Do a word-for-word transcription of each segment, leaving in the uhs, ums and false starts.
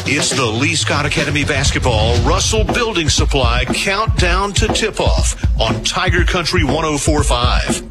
It's the Lee Scott Academy Basketball Russell Building Supply Countdown to Tip-Off on Tiger Country one oh four point five.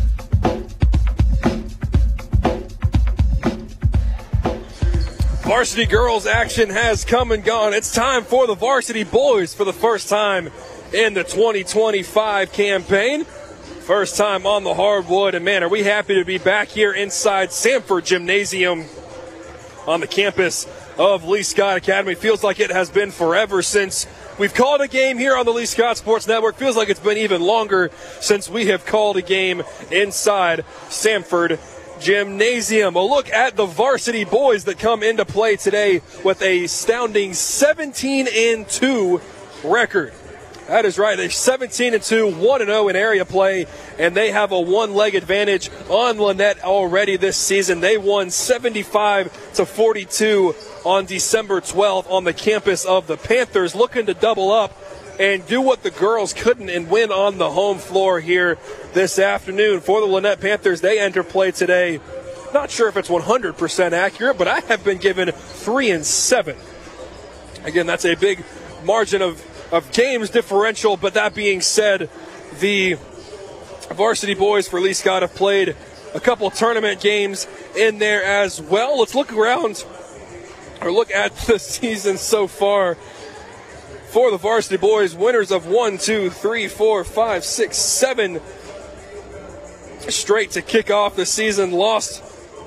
Varsity girls action has come and gone. It's time for the varsity boys for the first time in the twenty twenty-five campaign. First time on the hardwood, and man, are we happy to be back here inside Sanford Gymnasium on the campus of Lee Scott Academy. Feels like it has been forever since we've called a game here on the Lee Scott Sports Network. Feels like it's been even longer since we have called a game inside Sanford Gymnasium. A look at the varsity boys that come into play today with a astounding seventeen and two record. That is right. They're seventeen and two, one and oh in area play, and they have a one-leg advantage on Lynette already this season. They won seventy-five to forty-two on December twelfth on the campus of the Panthers, looking to double up and do what the girls couldn't and win on the home floor here this afternoon. For the Lynette Panthers, they enter play today. Not sure if it's one hundred percent accurate, but I have been given three and seven. Again, that's a big margin of of games differential, but that being said, the varsity boys for Lee Scott have played a couple tournament games in there as well. Let's look around or look at the season so far for the varsity boys. Winners of one, two, three, four, five, six, seven straight to kick off the season. Lost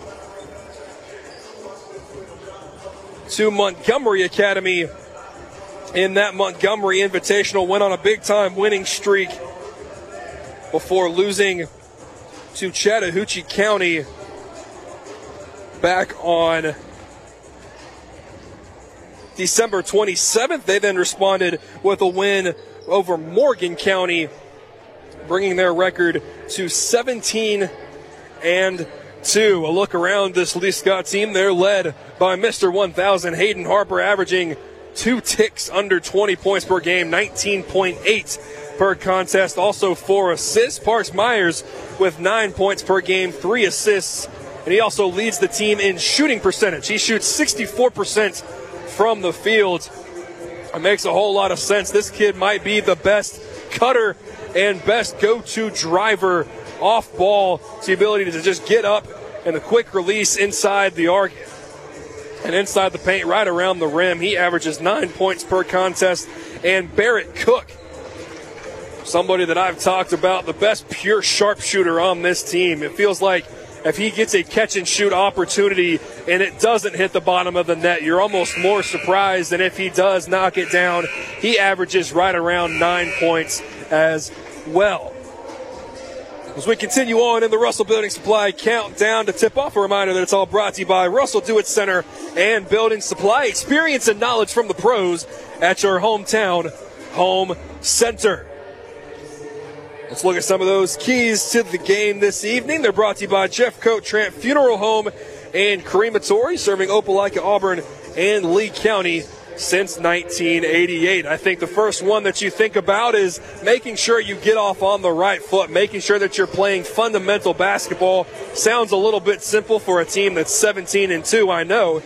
to Montgomery Academy in that Montgomery Invitational, went on a big-time winning streak before losing to Chattahoochee County back on December twenty-seventh. They then responded with a win over Morgan County, bringing their record to seventeen and two. A look around this Lee Scott team. They're led by Mister one thousand, Hayden Harper, averaging two ticks under twenty points per game, nineteen point eight per contest. Also four assists. Parks Myers with nine points per game, three assists. And he also leads the team in shooting percentage. He shoots sixty-four percent from the field. It makes a whole lot of sense. This kid might be the best cutter and best go-to driver off ball. It's the ability to just get up and a quick release inside the arc and inside the paint, right around the rim. He averages nine points per contest. And Barrett Cook, somebody that I've talked about, the best pure sharpshooter on this team. It feels like if he gets a catch-and-shoot opportunity and it doesn't hit the bottom of the net, you're almost more surprised than if he does knock it down. He averages right around nine points as well. As we continue on in the Russell Building Supply Countdown to Tip-Off, a reminder that it's all brought to you by Russell Do-It Center and Building Supply. Experience and knowledge from the pros at your hometown home center. Let's look at some of those keys to the game this evening. They're brought to you by Jeff Coat Trant Funeral Home and Crematory, serving Opelika, Auburn, and Lee County since nineteen eighty-eight. I think the first one that you think about is making sure you get off on the right foot, making sure that you're playing fundamental basketball. Sounds a little bit simple for a team that's seventeen and two, I know.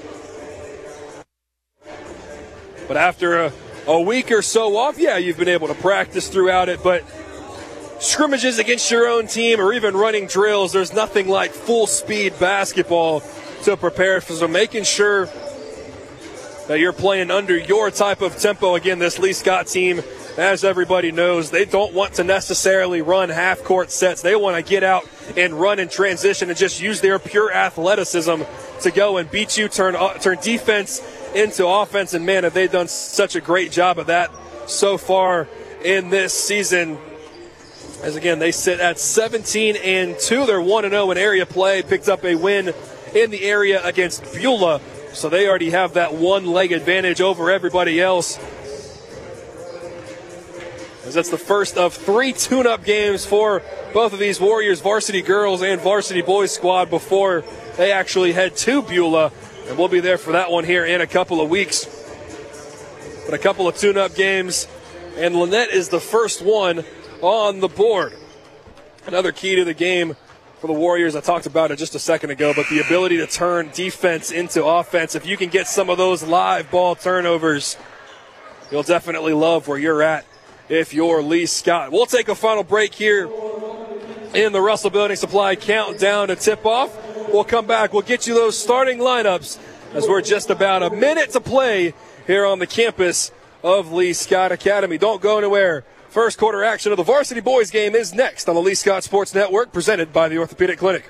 But after a, a week or so off, yeah, you've been able to practice throughout it, but scrimmages against your own team or even running drills, there's nothing like full speed basketball to prepare for. So making sure that you're playing under your type of tempo. Again, this Lee Scott team, as everybody knows, they don't want to necessarily run half-court sets. They want to get out and run in transition and just use their pure athleticism to go and beat you, turn uh, turn defense into offense. And, man, have they done such a great job of that so far in this season. As, again, they sit at seventeen and two. They're one and oh in area play. Picked up a win in the area against Beulah. So they already have that one-leg advantage over everybody else. As that's the first of three tune-up games for both of these Warriors varsity girls and varsity boys squad before they actually head to Beulah. And we'll be there for that one here in a couple of weeks. But a couple of tune-up games, and Lynette is the first one on the board. Another key to the game for the Warriors. I talked about it just a second ago, but the ability to turn defense into offense, if you can get some of those live ball turnovers, you'll definitely love where you're at if you're Lee Scott. We'll take a final break here in the Russell Building Supply countdown to tip-off. We'll come back. We'll get you those starting lineups as we're just about a minute to play here on the campus of Lee Scott Academy. Don't go anywhere. First quarter action of the varsity boys game is next on the Lee Scott Sports Network, presented by the Orthopedic Clinic.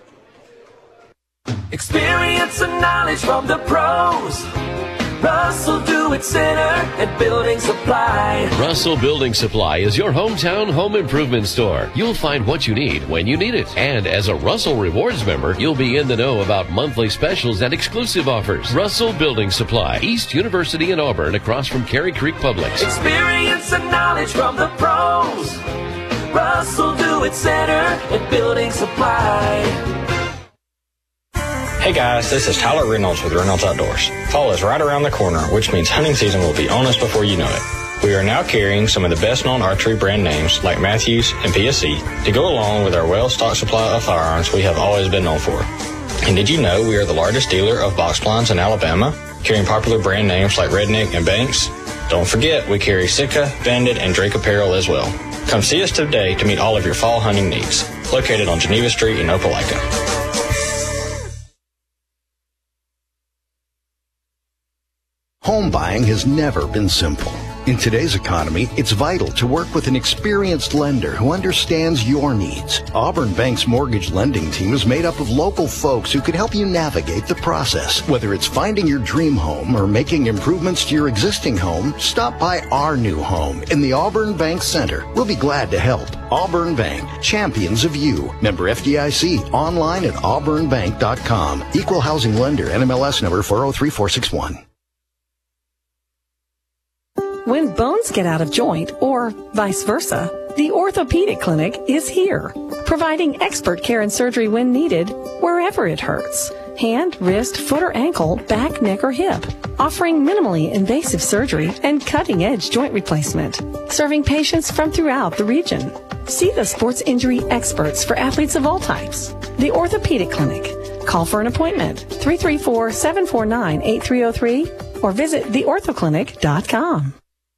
Experience and knowledge from the pros. Russell Do-It Center and Building Supply. Russell Building Supply is your hometown home improvement store. You'll find what you need when you need it. And as a Russell Rewards member, you'll be in the know about monthly specials and exclusive offers. Russell Building Supply, East University in Auburn, across from Cary Creek Publix. Experience and knowledge from the pros. Russell Do-It Center and Building Supply. Hey guys, this is Tyler Reynolds with Reynolds Outdoors. Fall is right around the corner, which means hunting season will be on us before you know it. We are now carrying some of the best-known archery brand names like Matthews and P S E to go along with our well-stocked supply of firearms we have always been known for. And did you know we are the largest dealer of box blinds in Alabama, carrying popular brand names like Redneck and Banks? Don't forget, we carry Sitka, Bandit, and Drake apparel as well. Come see us today to meet all of your fall hunting needs. Located on Geneva Street in Opelika. Home buying has never been simple. In today's economy, it's vital to work with an experienced lender who understands your needs. Auburn Bank's mortgage lending team is made up of local folks who can help you navigate the process. Whether it's finding your dream home or making improvements to your existing home, stop by our new home in the Auburn Bank Center. We'll be glad to help. Auburn Bank, champions of you. Member F D I C, online at auburn bank dot com. Equal housing lender, N M L S number four oh three four six one. When bones get out of joint, or vice versa, the Orthopedic Clinic is here, providing expert care and surgery when needed, wherever it hurts. Hand, wrist, foot or ankle, back, neck or hip. Offering minimally invasive surgery and cutting-edge joint replacement. Serving patients from throughout the region. See the sports injury experts for athletes of all types. The Orthopedic Clinic. Call for an appointment, three three four, seven four nine, eight three zero three, or visit the ortho clinic dot com.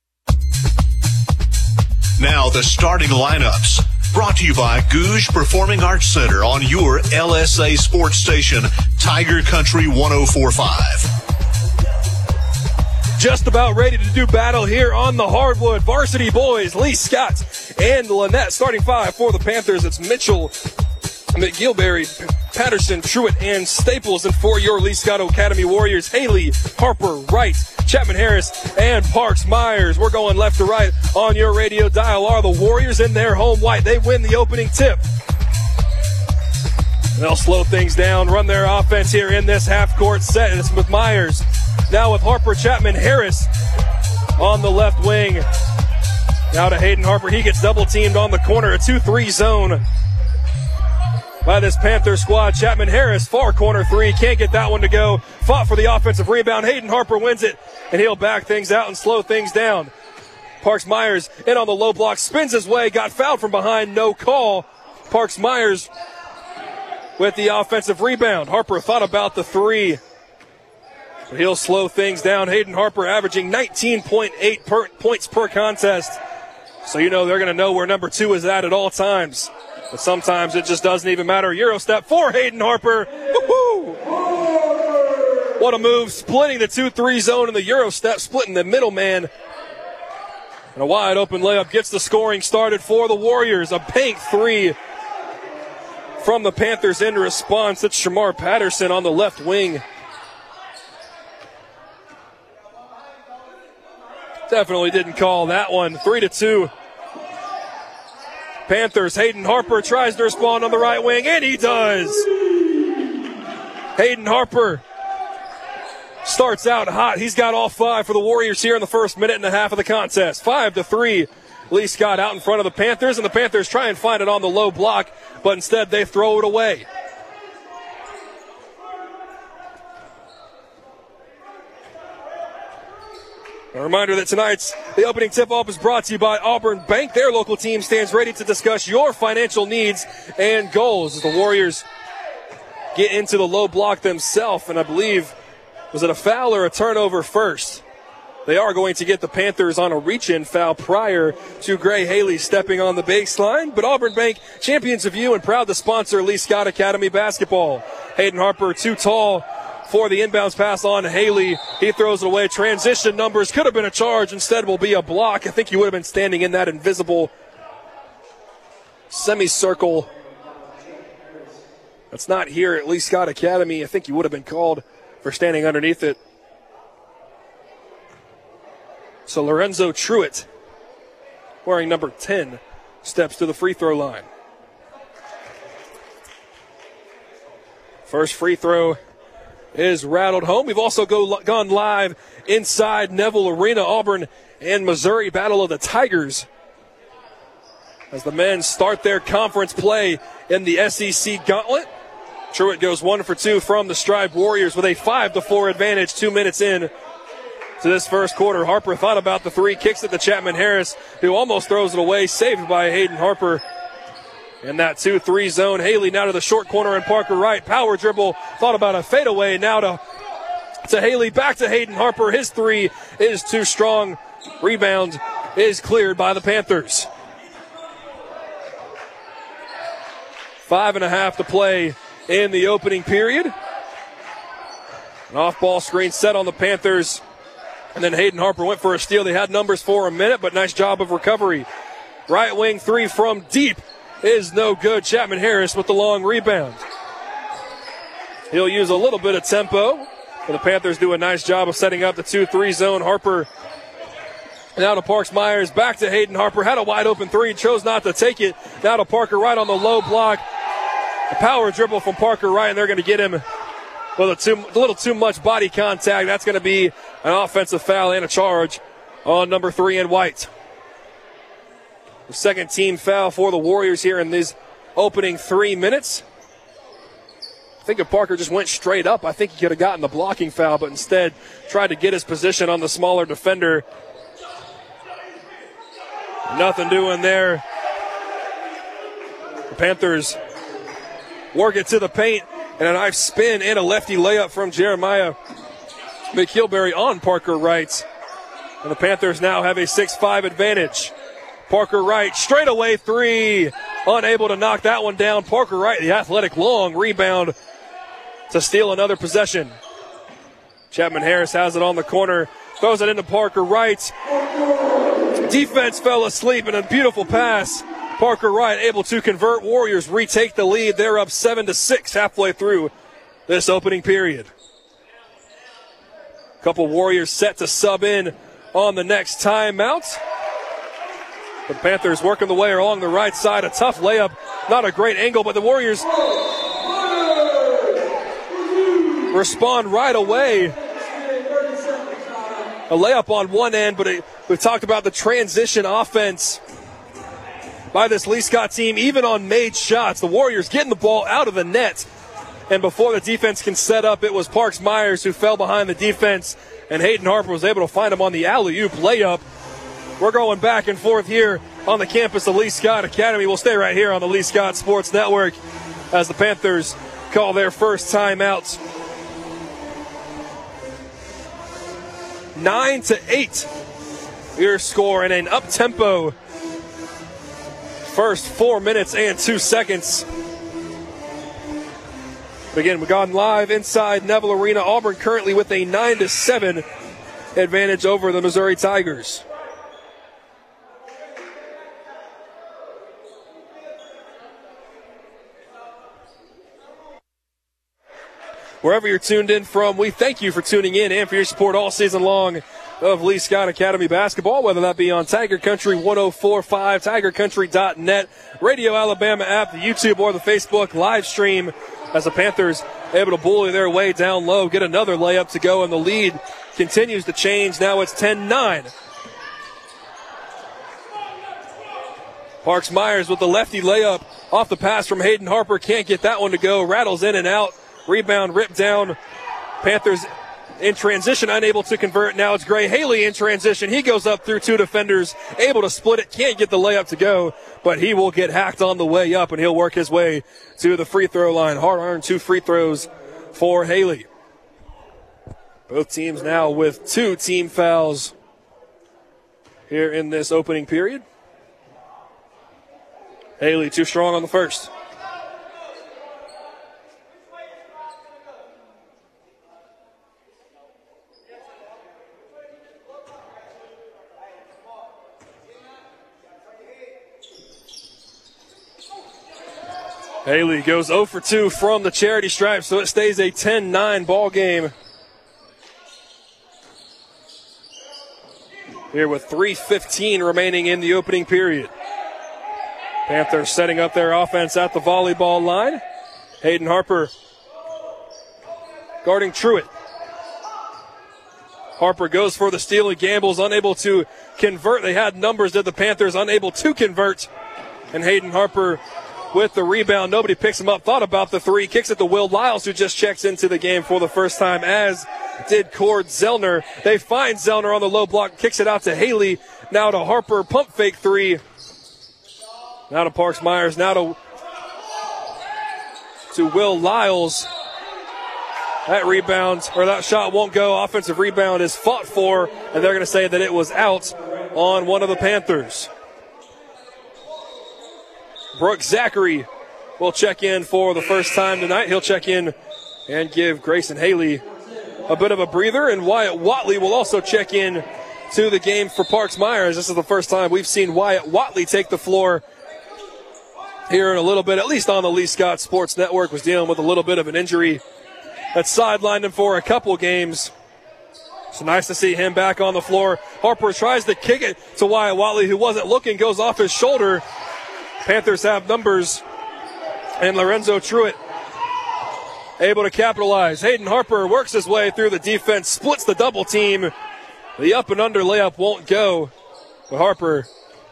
Now the starting lineups, brought to you by Gouge Performing Arts Center on your L S A sports station, Tiger Country one oh four point five. Just about ready to do battle here on the hardwood. Varsity boys, Lee Scott and Lynette. Starting five for the Panthers, it's Mitchell, McGilberry, Patterson, Truitt, and Staples. And for your Lee Scott Academy Warriors, Haley, Harper, Wright, Chapman Harris, and Parks Myers. We're going left to right on your radio dial. Are the Warriors in their home white? They win the opening tip. They'll slow things down, run their offense here in this half-court set. And it's with Myers. Now with Harper, Chapman, Harris on the left wing. Now to Hayden Harper. He gets double-teamed on the corner. A two three zone by this Panther squad. Chapman Harris, far corner three. Can't get that one to go. Fought for the offensive rebound. Hayden Harper wins it, and he'll back things out and slow things down. Parks Myers in on the low block, spins his way, got fouled from behind, no call. Parks Myers with the offensive rebound. Harper thought about the three, but he'll slow things down. Hayden Harper averaging nineteen point eight per, points per contest. So you know they're going to know where number two is at at all times. But sometimes it just doesn't even matter. Euro step for Hayden Harper. Woo-hoo! What a move, splitting the two three zone in the Euro step, splitting the middleman. And a wide open layup gets the scoring started for the Warriors. A bank three from the Panthers in response. It's Shamar Patterson on the left wing. Definitely didn't call that one. Three to two. Panthers, Hayden Harper tries to respond on the right wing, and he does. Hayden Harper starts out hot. He's got all five for the Warriors here in the first minute and a half of the contest. Five to three. Lee Scott out in front of the Panthers, and the Panthers try and find it on the low block, but instead they throw it away. A reminder that tonight's the opening tip-off is brought to you by Auburn Bank. Their local team stands ready to discuss your financial needs and goals as the Warriors get into the low block themselves. And I believe, was it a foul or a turnover first? They are going to get the Panthers on a reach-in foul prior to Gray Haley stepping on the baseline. But Auburn Bank, champions of you and proud to sponsor Lee Scott Academy basketball. Hayden Harper, too tall for the inbounds pass on Haley. He throws it away. Transition numbers could have been a charge. Instead will be a block. I think he would have been standing in that invisible semicircle. That's not here at Lee Scott Academy. I think he would have been called for standing underneath it. So Lorenzo Truitt, wearing number ten, steps to the free throw line. First free throw is rattled home. We've also go, gone live inside Neville Arena. Auburn and Missouri battle of the Tigers as the men start their conference play in the S E C Gauntlet. Truitt goes one for two from the Striped Warriors with a five to four advantage two minutes in to this first quarter. Harper thought about the three, kicks it to Chapman Harris, who almost throws it away, saved by Hayden Harper. In that two three zone, Haley now to the short corner and Parker Wright. Power dribble, thought about a fadeaway. Now to, to Haley, back to Hayden Harper. His three is too strong. Rebound is cleared by the Panthers. Five and a half to play in the opening period. An off-ball screen set on the Panthers. And then Hayden Harper went for a steal. They had numbers for a minute, but nice job of recovery. Right wing three from deep is no good. Chapman Harris with the long rebound. He'll use a little bit of tempo. But the Panthers do a nice job of setting up the two three zone. Harper now to Parks Myers. Back to Hayden Harper. Had a wide open three. Chose not to take it. Now to Parker Wright on the low block. A power dribble from Parker Wright, and they're going to get him with a, too, a little too much body contact. That's going to be an offensive foul and a charge on number three and White. The second team foul for the Warriors here in these opening three minutes. I think if Parker just went straight up, I think he could have gotten the blocking foul, but instead tried to get his position on the smaller defender. Nothing doing there. The Panthers work it to the paint, and a nice spin and a lefty layup from Jeremiah McKilberry on Parker Wright. And the Panthers now have a six five advantage. Parker Wright, straightaway three. Unable to knock that one down. Parker Wright, the athletic long rebound to steal another possession. Chapman Harris has it on the corner. Throws it into Parker Wright. Defense fell asleep in a beautiful pass. Parker Wright able to convert. Warriors retake the lead. They're up seven to six halfway through this opening period. Couple Warriors set to sub in on the next timeout. The Panthers working the way along the right side. A tough layup. Not a great angle, but the Warriors respond right away. A layup on one end, but it, we've talked about the transition offense by this Lee Scott team, even on made shots. The Warriors getting the ball out of the net. And before the defense can set up, it was Parks Myers who fell behind the defense, and Hayden Harper was able to find him on the alley-oop layup. We're going back and forth here on the campus of Lee Scott Academy. We'll stay right here on the Lee Scott Sports Network as the Panthers call their first timeout. Nine to eight. Your score in an up-tempo first four minutes and two seconds. But again, we've gone live inside Neville Arena. Auburn currently with a nine to seven advantage over the Missouri Tigers. Wherever you're tuned in from, we thank you for tuning in and for your support all season long of Lee Scott Academy basketball, whether that be on Tiger Country one oh four point five, tiger country dot net, Radio Alabama app, the YouTube or the Facebook live stream, as the Panthers able to bully their way down low, get another layup to go, and the lead continues to change. Now it's ten nine. Parks Myers with the lefty layup off the pass from Hayden Harper. Can't get that one to go. Rattles in and out. Rebound ripped down. Panthers in transition, unable to convert. Now it's Gray Haley in transition. He goes up through two defenders, able to split it, can't get the layup to go, but he will get hacked on the way up, and he'll work his way to the free throw line. Hard-earned two free throws for Haley. Both teams now with two team fouls here in this opening period. Haley too strong on the first. Haley goes zero for two from the charity stripe, so it stays a ten nine ball game. Here with three fifteen remaining in the opening period. Panthers setting up their offense at the volleyball line. Hayden Harper guarding Truitt. Harper goes for the steal and gambles, unable to convert. They had numbers, did the Panthers, unable to convert. And Hayden Harper with the rebound. Nobody picks him up. Thought about the three. Kicks it to Will Lyles, who just checks into the game for the first time, as did Cord Zellner. They find Zellner on the low block. Kicks it out to Haley. Now to Harper. Pump fake three. Now to Parks Myers. Now to, to Will Lyles. That rebound, or that shot won't go. Offensive rebound is fought for, and they're going to say that it was out on one of the Panthers. Brooks Zachary will check in for the first time tonight. He'll check in and give Grayson Haley a bit of a breather, and Wyatt Watley will also check in to the game for Parks Myers. This is the first time we've seen Wyatt Watley take the floor here in a little bit, at least on the Lee Scott Sports Network. Was dealing with a little bit of an injury that sidelined him for a couple games. So nice to see him back on the floor. Harper tries to kick it to Wyatt Watley, who wasn't looking, goes off his shoulder. Panthers have numbers, and Lorenzo Truitt able to capitalize. Hayden Harper works his way through the defense, splits the double team. The up and under layup won't go, but Harper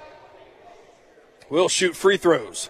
will shoot free throws.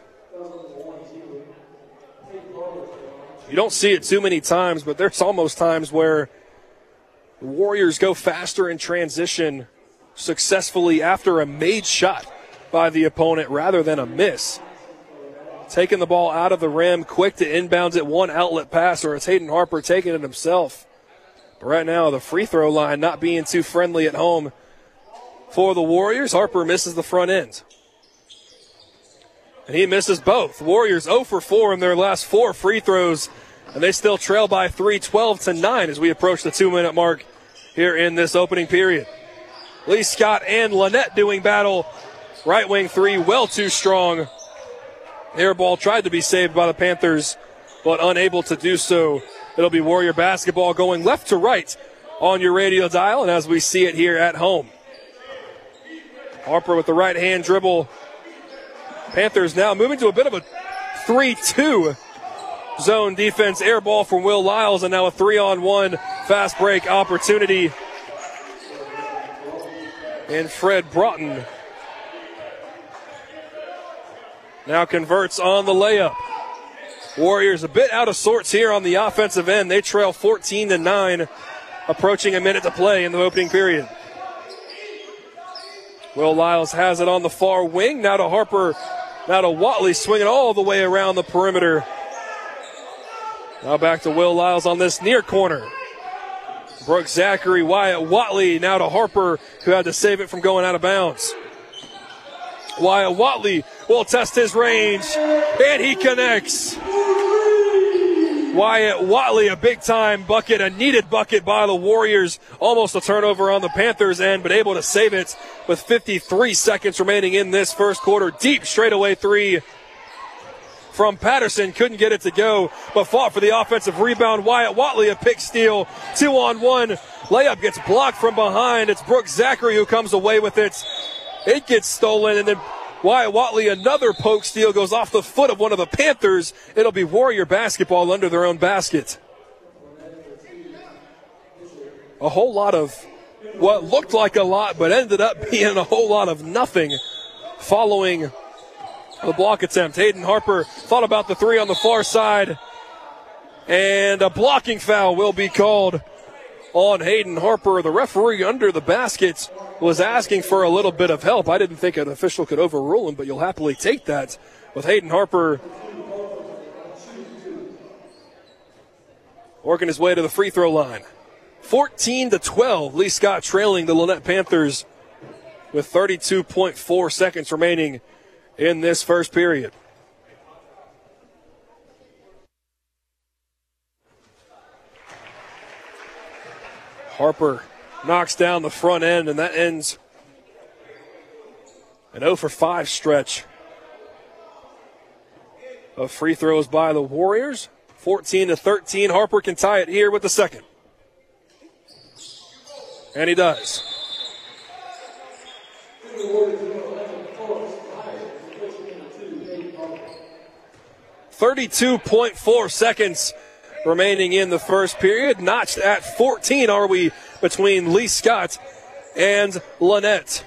You don't see it too many times, but there's almost times where the Warriors go faster in transition successfully after a made shot by the opponent rather than a miss. Taking the ball out of the rim, quick to inbounds it, one outlet pass, or it's Hayden Harper taking it himself. But right now, the free throw line not being too friendly at home for the Warriors. Harper misses the front end. And he misses both. Warriors zero for four in their last four free throws, and they still trail by three, twelve to nine as we approach the two-minute mark here in this opening period. Lee Scott and Lynette doing battle. Right wing three, well too strong. Air ball tried to be saved by the Panthers, but unable to do so. It'll be Warrior basketball going left to right on your radio dial, and as we see it here at home. Harper with the right hand dribble. Panthers now moving to a bit of a three two zone defense. Air ball from Will Lyles, and now a three on one fast break opportunity. And Fred Broughton now converts on the layup. Warriors a bit out of sorts here on the offensive end. They trail fourteen to nine, approaching a minute to play in the opening period. Will Lyles has it on the far wing. Now to Harper. Now to Watley, swinging all the way around the perimeter. Now back to Will Lyles on this near corner. Brooks Zachary, Wyatt Watley, now to Harper, who had to save it from going out of bounds. Wyatt Watley will test his range, and he connects. Wyatt Watley, a big-time bucket, a needed bucket by the Warriors. Almost a turnover on the Panthers' end, but able to save it with fifty-three seconds remaining in this first quarter. Deep straightaway three from Patterson. Couldn't get it to go, but fought for the offensive rebound. Wyatt Watley, a pick steal. Two on one. Layup gets blocked from behind. It's Brooks Zachary who comes away with it. It gets stolen, and then Wyatt Watley, another poke steal, goes off the foot of one of the Panthers. It'll be Warrior basketball under their own basket. A whole lot of what looked like a lot, but ended up being a whole lot of nothing following the block attempt. Hayden Harper thought about the three on the far side, and a blocking foul will be called on Hayden Harper. The referee under the basket was asking for a little bit of help. I didn't think an official could overrule him, but you'll happily take that with Hayden Harper working his way to the free throw line. fourteen to twelve, Lee Scott trailing the Lynette Panthers with thirty-two point four seconds remaining in this first period. Harper knocks down the front end, and that ends an oh for five stretch of free throws by the Warriors. fourteen to thirteen, Harper can tie it here with the second. And he does. thirty-two point four seconds remaining in the first period. Notched at fourteen are we between Lee Scott and Lynette.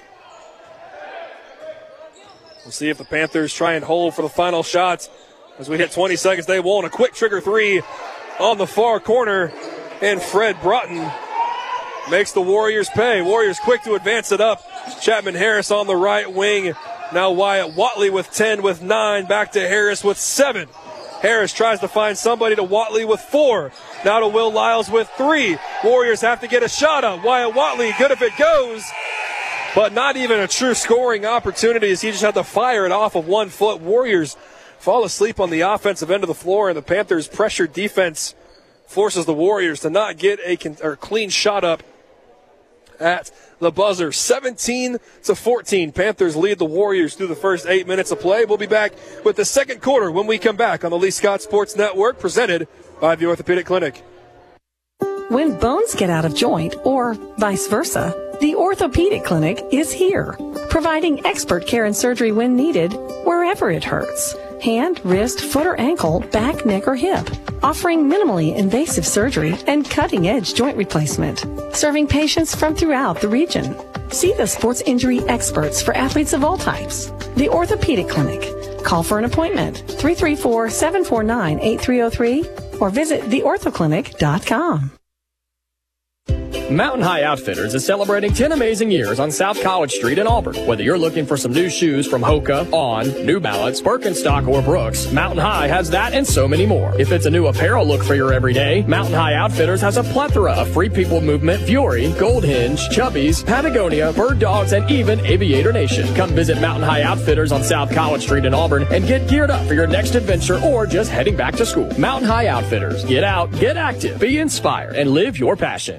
We'll see if the Panthers try and hold for the final shot as we hit twenty seconds. They won't. A quick trigger three on the far corner, and Fred Broughton makes the Warriors pay. Warriors quick to advance it up. Chapman Harris on the right wing. Now Wyatt Watley with ten, with nine. Back to Harris with seven. Harris tries to find somebody to Watley with four. Now to Will Lyles with three. Warriors have to get a shot up. Wyatt Watley, good if it goes, but not even a true scoring opportunity as he just had to fire it off of one foot. Warriors fall asleep on the offensive end of the floor, and the Panthers' pressure defense forces the Warriors to not get a con- or clean shot up at the buzzer. seventeen to fourteen. Panthers lead the Warriors through the first eight minutes of play. We'll be back with the second quarter when we come back on the Lee Scott Sports Network, presented by the Orthopedic Clinic. When bones get out of joint, or vice versa, the Orthopedic Clinic is here, providing expert care and surgery when needed, wherever it hurts. Hand, wrist, foot or ankle, back, neck, or hip. Offering minimally invasive surgery and cutting-edge joint replacement. Serving patients from throughout the region. See the sports injury experts for athletes of all types. The Orthopedic Clinic. Call for an appointment, three three four, seven four nine, eight three zero three, or visit the ortho clinic dot com. Mountain High Outfitters is celebrating ten amazing years on South College Street in Auburn. Whether you're looking for some new shoes from Hoka, On, New Balance, Birkenstock, or Brooks, Mountain High has that and so many more. If it's a new apparel look for your everyday, Mountain High Outfitters has a plethora of Free People Movement, Fury, Gold Hinge, Chubbies, Patagonia, Bird Dogs, and even Aviator Nation. Come visit Mountain High Outfitters on South College Street in Auburn and get geared up for your next adventure or just heading back to school. Mountain High Outfitters. Get out, get active, be inspired, and live your passion.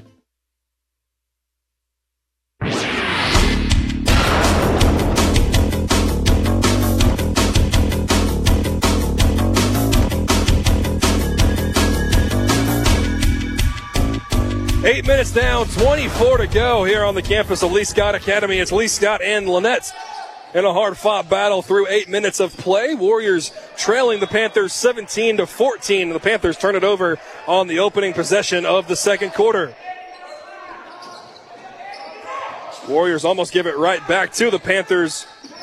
Eight minutes down, twenty-four to go here on the campus of Lee Scott Academy. It's Lee Scott and Lynette in a hard-fought battle through eight minutes of play. Warriors trailing the Panthers seventeen to fourteen. The Panthers turn it over on the opening possession of the second quarter. Warriors almost give it right back to the Panthers.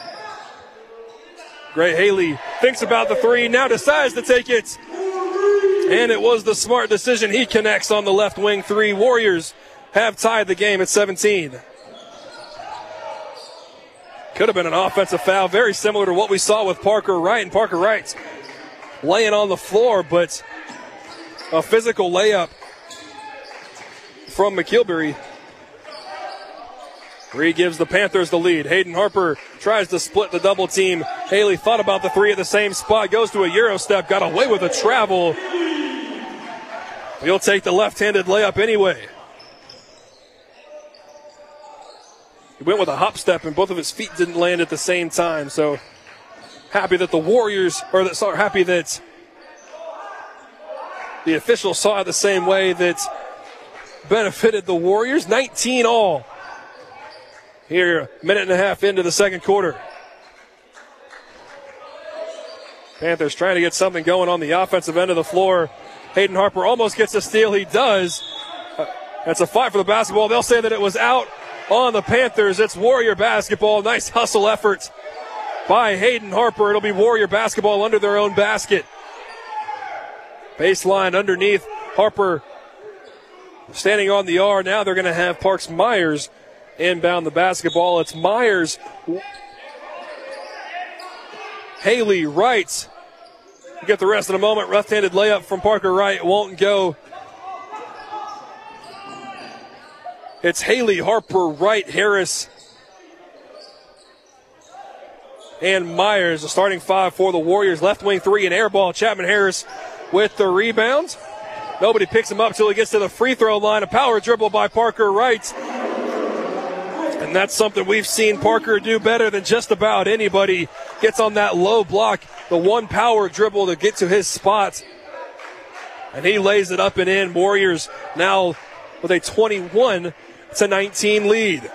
Gray Haley thinks about the three, now decides to take it. And it was the smart decision. He connects on the left wing three. Warriors have tied the game at seventeen. Could have been an offensive foul, very similar to what we saw with Parker Wright. And Parker Wright's laying on the floor, but a physical layup from McKilberry. Three gives the Panthers the lead. Hayden Harper tries to split the double team. Haley thought about the three at the same spot, goes to a Euro step, got away with a travel. He'll take the left-handed layup anyway. He went with a hop step, and both of his feet didn't land at the same time. So happy that the Warriors, or that, sorry, happy that the officials saw it the same way that benefited the Warriors. nineteen all. Here, a minute and a half into the second quarter. Panthers trying to get something going on the offensive end of the floor. Hayden Harper almost gets a steal. He does. Uh, that's a fight for the basketball. They'll say that it was out on the Panthers. It's Warrior basketball. Nice hustle effort by Hayden Harper. It'll be Warrior basketball under their own basket. Baseline underneath. Harper standing on the R. Now they're going to have Parks Myers inbound the basketball. It's Myers. Haley Wright. We'll get the rest in a moment. Left-handed layup from Parker Wright won't go. It's Haley, Harper, Wright, Harris, and Myers. The starting five for the Warriors. Left wing three and air ball. Chapman Harris with the rebound. Nobody picks him up until he gets to the free throw line. A power dribble by Parker Wright. And that's something we've seen Parker do better than just about anybody. Gets on that low block, the one power dribble to get to his spot. And he lays it up and in. Warriors now with a twenty-one to nineteen lead.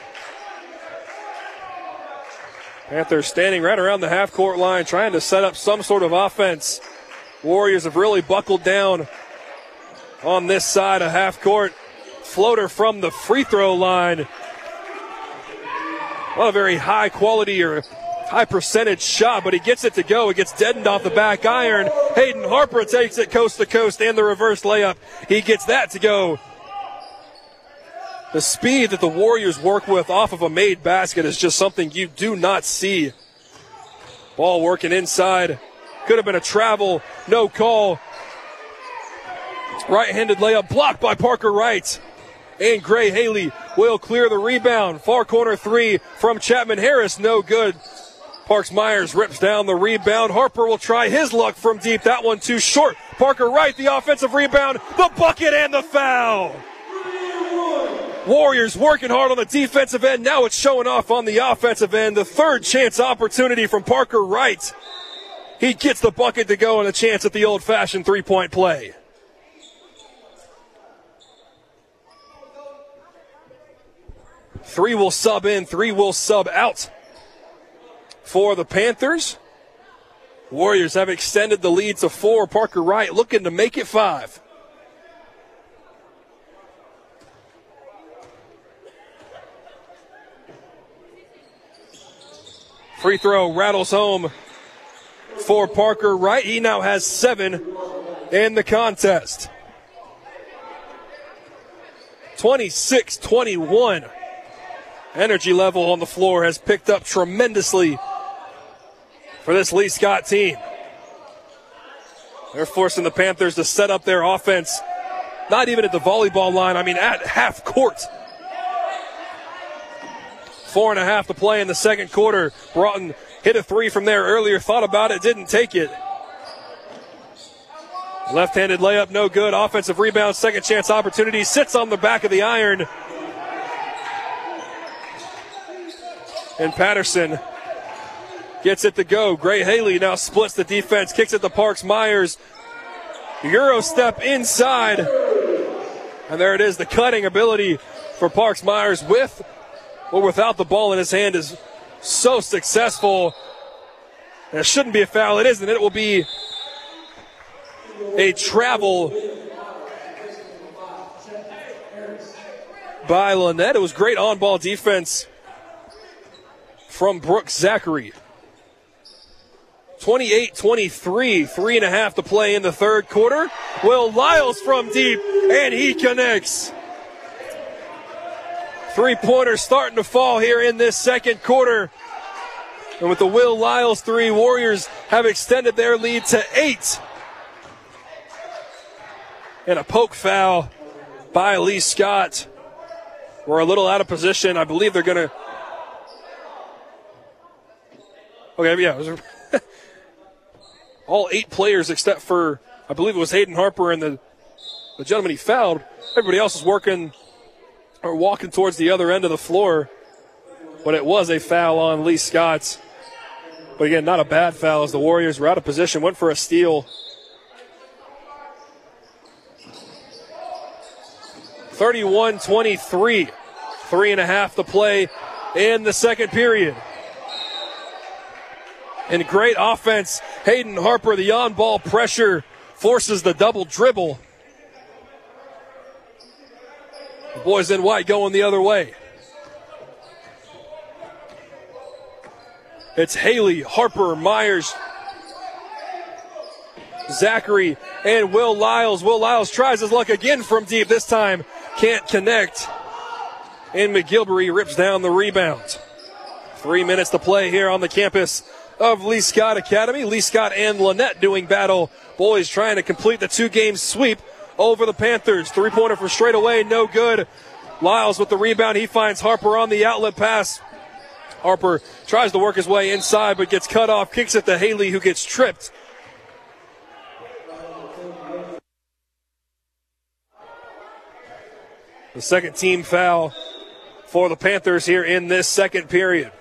Panthers standing right around the half-court line trying to set up some sort of offense. Warriors have really buckled down on this side of half-court. Floater from the free throw line. Not a very high quality or high percentage shot, but he gets it to go. It gets deadened off the back iron. Hayden Harper takes it coast to coast and the reverse layup. He gets that to go. The speed that the Warriors work with off of a made basket is just something you do not see. Ball working inside. Could have been a travel. No call. Right-handed layup blocked by Parker Wright. And Gray Haley will clear the rebound. Far corner three from Chapman Harris. No good. Parks Myers rips down the rebound. Harper will try his luck from deep. That one too short. Parker Wright, the offensive rebound, the bucket, and the foul. Warriors working hard on the defensive end. Now it's showing off on the offensive end. The third chance opportunity from Parker Wright. He gets the bucket to go and a chance at the old-fashioned three-point play. Three will sub in, three will sub out for the Panthers. Warriors have extended the lead to four. Parker Wright looking to make it five. Free throw rattles home for Parker Wright. He now has seven in the contest. twenty-six twenty-one. Energy level on the floor has picked up tremendously for this Lee Scott team. They're forcing the Panthers to set up their offense, not even at the volleyball line, I mean at half court. Four and a half to play in the second quarter. Broughton hit a three from there earlier, thought about it, didn't take it. Left-handed layup, no good. Offensive rebound, second chance opportunity, sits on the back of the iron. And Patterson gets it to go. Gray Haley now splits the defense, kicks it to Parks Myers. Euro step inside. And there it is, the cutting ability for Parks Myers with or without the ball in his hand is so successful. And it shouldn't be a foul. It isn't. It will be a travel by Lynette. It was great on-ball defense from Brooks Zachary. twenty-eight twenty-three, three and a half to play in the third quarter. Will Lyles from deep, and he connects. Three-pointers starting to fall here in this second quarter. And with the Will Lyles three, Warriors have extended their lead to eight. And a poke foul by Lee Scott. We're a little out of position. I believe they're going to... Okay, yeah. It was all eight players except for, I believe it was Hayden Harper and the, the gentleman he fouled. Everybody else is working or walking towards the other end of the floor. But it was a foul on Lee Scott. But again, not a bad foul as the Warriors were out of position, went for a steal. thirty-one twenty-three, three and a half to play in the second period. And great offense. Hayden Harper, the on-ball pressure, forces the double dribble. The boys in white going the other way. It's Haley, Harper, Myers. Zachary and Will Lyles. Will Lyles tries his luck again from deep. This time can't connect. And McGilvery rips down the rebound. Three minutes to play here on the campus of Lee Scott Academy. Lee Scott and Lynette doing battle. Boys trying to complete the two-game sweep over the Panthers. Three-pointer for straight away, no good. Lyles with the rebound. He finds Harper on the outlet pass. Harper tries to work his way inside but gets cut off. Kicks it to Haley, who gets tripped. The second team foul for the Panthers here in this second period.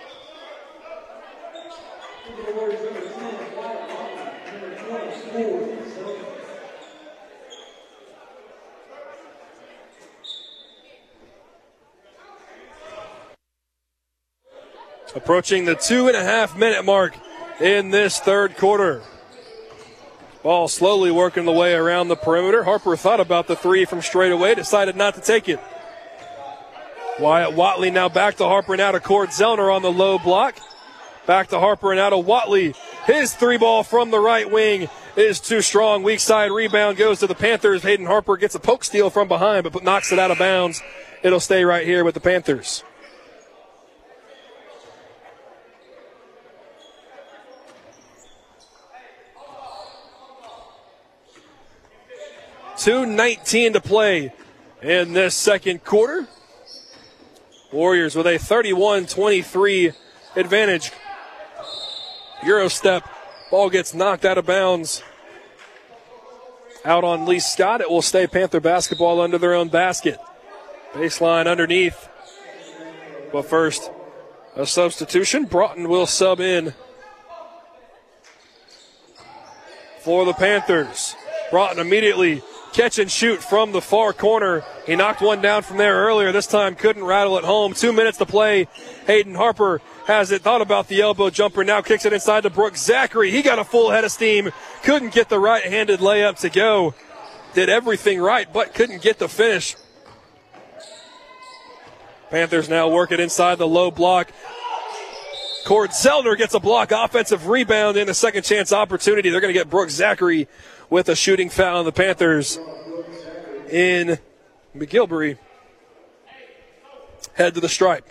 Approaching the two and a half minute mark in this third quarter. Ball slowly working the way around the perimeter. Harper thought about the three from straight away, decided not to take it. Wyatt Watley now back to Harper and out of Cord Zellner on the low block. Back to Harper and out of Watley. His three ball from the right wing is too strong. Weak side rebound goes to the Panthers. Hayden Harper gets a poke steal from behind but knocks it out of bounds. It'll stay right here with the Panthers. two nineteen to play in this second quarter. Warriors with a thirty-one twenty-three advantage. Euro step. Ball gets knocked out of bounds. Out on Lee Scott. It will stay Panther basketball under their own basket. Baseline underneath. But first, a substitution. Broughton will sub in for the Panthers. Broughton immediately catch and shoot from the far corner. He knocked one down from there earlier. This time couldn't rattle it home. Two minutes to play. Hayden Harper has it. Thought about the elbow jumper. Now kicks it inside to Brooks Zachary. He got a full head of steam. Couldn't get the right-handed layup to go. Did everything right, but couldn't get the finish. Panthers now work it inside the low block. Cord Zellner gets a block. Offensive rebound and a second chance opportunity. They're going to get Brooks Zachary with a shooting foul on the Panthers in McGilvery. Head to the stripe.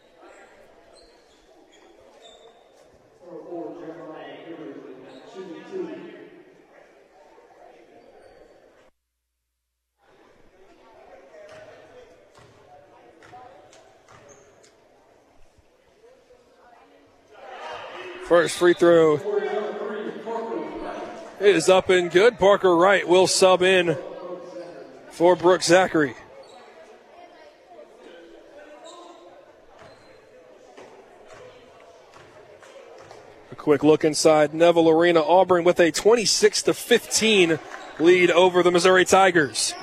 First free throw is up and good. Parker Wright will sub in for Brooks Zachary. A quick look inside Neville Arena. Auburn with a twenty-six to fifteen lead over the Missouri Tigers.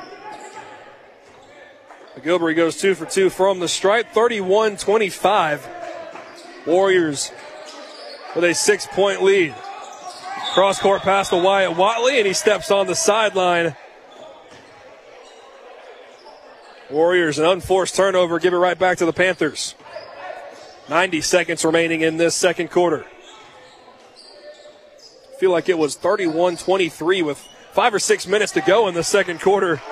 McGilvery goes two for two from the stripe. thirty-one twenty-five. Warriors with a six-point lead. Cross-court pass to Wyatt Watley, and he steps on the sideline. Warriors, an unforced turnover, give it right back to the Panthers. ninety seconds remaining in this second quarter. I feel like it was thirty-one twenty-three with five or six minutes to go in the second quarter.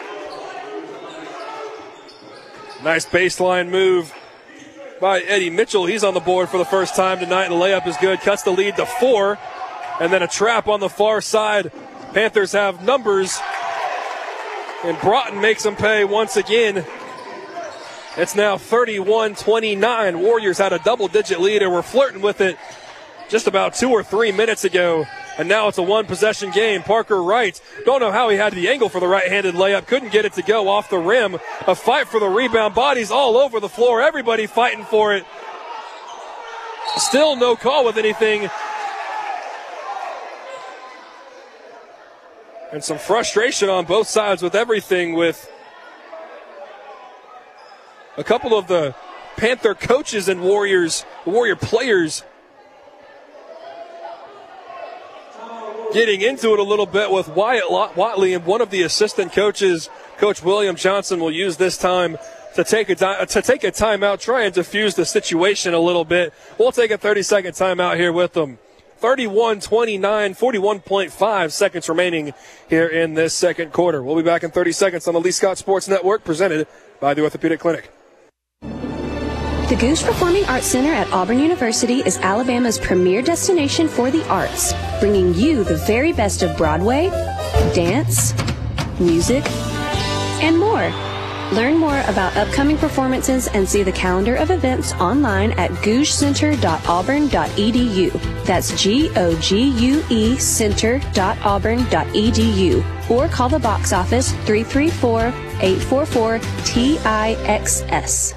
Nice baseline move by Eddie Mitchell. He's on the board for the first time tonight, and the layup is good. Cuts the lead to four. And then a trap on the far side. Panthers have numbers. And Broughton makes them pay once again. It's now thirty-one twenty-nine. Warriors had a double-digit lead and were flirting with it just about two or three minutes ago. And now it's a one-possession game. Parker Wright, don't know how he had the angle for the right-handed layup. Couldn't get it to go off the rim. A fight for the rebound. Bodies all over the floor. Everybody fighting for it. Still no call with anything. And some frustration on both sides with everything, with a couple of the Panther coaches and Warriors, Warrior players getting into it a little bit with Wyatt Watley, and one of the assistant coaches, Coach William Johnson, will use this time to take a to take a timeout, try and diffuse the situation a little bit. We'll take a thirty-second timeout here with them. thirty-one twenty-nine, forty-one point five seconds remaining here in this second quarter. We'll be back in thirty seconds on the Lee Scott Sports Network, presented by the Orthopedic Clinic. The Goose Performing Arts Center at Auburn University is Alabama's premier destination for the arts, bringing you the very best of Broadway, dance, music, and more. Learn more about upcoming performances and see the calendar of events online at gouge center dot auburn dot e d u. That's G O G U E center dot auburn dot e d u. Or call the box office three three four, eight four four, T I X S.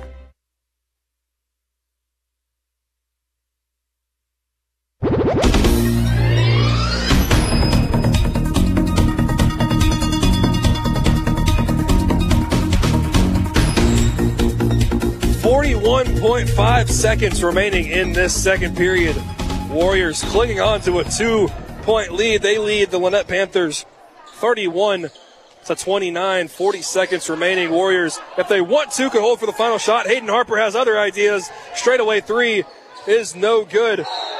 forty-one point five seconds remaining in this second period. Warriors clinging on to a two-point lead. They lead the Lynette Panthers thirty-one to twenty-nine. forty seconds remaining. Warriors, if they want to, could hold for the final shot. Hayden Harper has other ideas. Straightaway three is no good.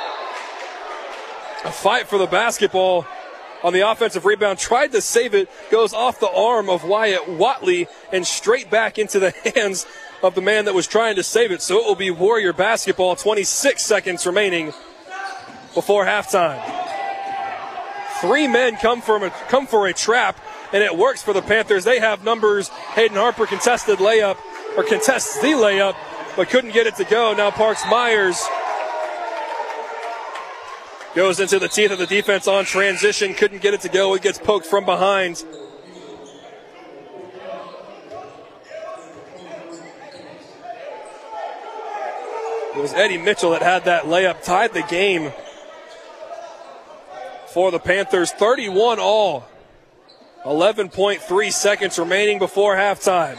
A fight for the basketball on the offensive rebound. Tried to save it. Goes off the arm of Wyatt Watley and straight back into the hands of the man that was trying to save it. So it will be Warrior basketball. twenty-six seconds remaining before halftime. Three men come from a, come for a trap, and it works for the Panthers. They have numbers. Hayden Harper contested layup, or contests the layup, but couldn't get it to go. Now Parks Myers goes into the teeth of the defense on transition. Couldn't get it to go. It gets poked from behind. It was Eddie Mitchell that had that layup, tied the game for the Panthers. thirty-one all. eleven point three seconds remaining before halftime.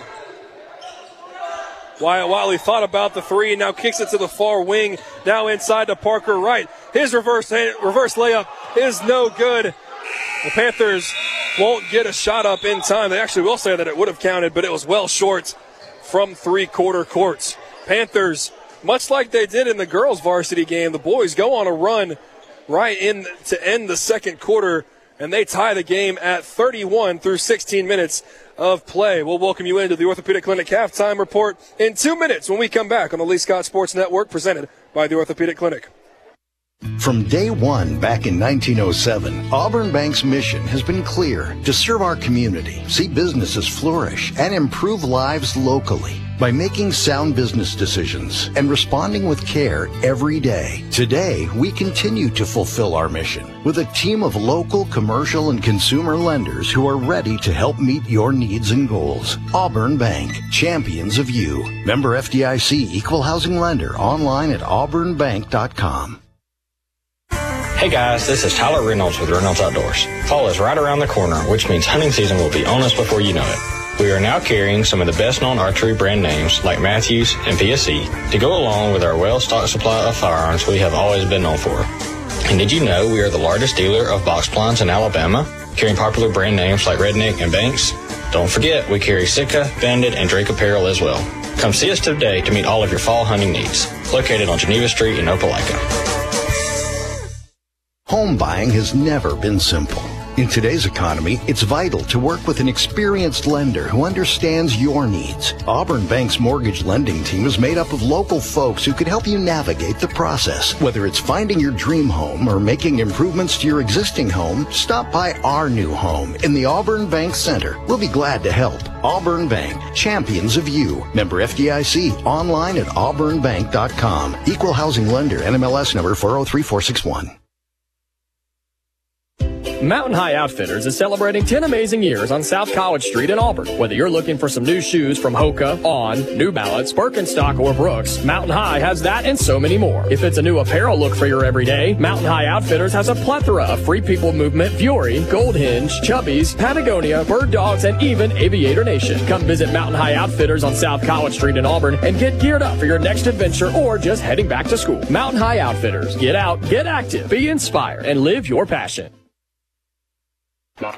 Wyatt Watley thought about the three, now kicks it to the far wing, now inside to Parker Wright. His reverse, reverse layup is no good. The Panthers won't get a shot up in time. They actually will say that it would have counted, but it was well short from three-quarter courts. Panthers, much like they did in the girls' varsity game, the boys go on a run right in to end the second quarter, and they tie the game at thirty-one through sixteen minutes of play. We'll welcome you into the Orthopedic Clinic halftime report in two minutes when we come back on the Lee Scott Sports Network, presented by the Orthopedic Clinic. From day one back in nineteen oh seven, Auburn Bank's mission has been clear: to serve our community, see businesses flourish, and improve lives locally by making sound business decisions and responding with care every day. Today, we continue to fulfill our mission with a team of local, commercial, and consumer lenders who are ready to help meet your needs and goals. Auburn Bank, champions of you. Member F D I C, equal housing lender, online at auburn bank dot com. Hey guys, this is Tyler Reynolds with Reynolds Outdoors. Fall is right around the corner, which means hunting season will be on us before you know it. We are now carrying some of the best-known archery brand names like Matthews and P S E to go along with our well-stocked supply of firearms we have always been known for. And did you know we are the largest dealer of box blinds in Alabama, carrying popular brand names like Redneck and Banks? Don't forget, we carry Sitka, Bandit, and Drake apparel as well. Come see us today to meet all of your fall hunting needs. Located on Geneva Street in Opelika. Home buying has never been simple. In today's economy, it's vital to work with an experienced lender who understands your needs. Auburn Bank's mortgage lending team is made up of local folks who can help you navigate the process. Whether it's finding your dream home or making improvements to your existing home, stop by our new home in the Auburn Bank Center. We'll be glad to help. Auburn Bank, champions of you. Member F D I C, online at auburn bank dot com. Equal housing lender, N M L S number four oh three four six one. Mountain High Outfitters is celebrating ten amazing years on South College Street in Auburn. Whether you're looking for some new shoes from Hoka, On, New Balance, Birkenstock, or Brooks, Mountain High has that and so many more. If it's a new apparel look for your everyday, Mountain High Outfitters has a plethora of Free People Movement, Vuori, Gold Hinge, Chubbies, Patagonia, Bird Dogs, and even Aviator Nation. Come visit Mountain High Outfitters on South College Street in Auburn and get geared up for your next adventure or just heading back to school. Mountain High Outfitters. Get out, get active, be inspired, and live your passion.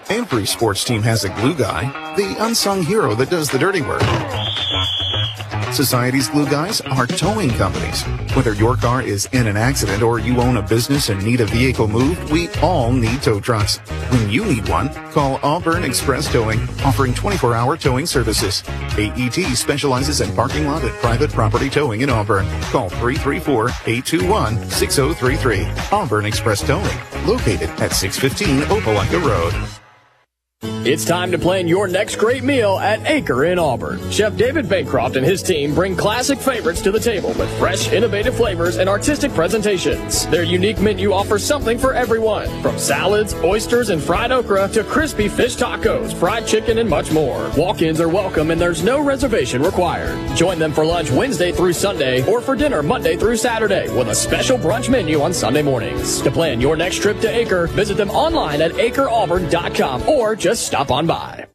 Every sports team has a glue guy, the unsung hero that does the dirty work. Society's Glue Guys are towing companies. Whether your car is in an accident or you own a business and need a vehicle moved, we all need tow trucks. When you need one, call Auburn Express Towing, offering twenty-four hour towing services. A E T specializes in parking lot and private property towing in Auburn. Call three three four, eight two one, six zero three three. Auburn Express Towing, located at six fifteen Opelika Road. It's time to plan your next great meal at Acre in Auburn. Chef David Bancroft and his team bring classic favorites to the table with fresh, innovative flavors and artistic presentations. Their unique menu offers something for everyone, from salads, oysters, and fried okra to crispy fish tacos, fried chicken, and much more. Walk-ins are welcome and there's no reservation required. Join them for lunch Wednesday through Sunday or for dinner Monday through Saturday with a special brunch menu on Sunday mornings. To plan your next trip to Acre, visit them online at acre auburn dot com or just stop on by.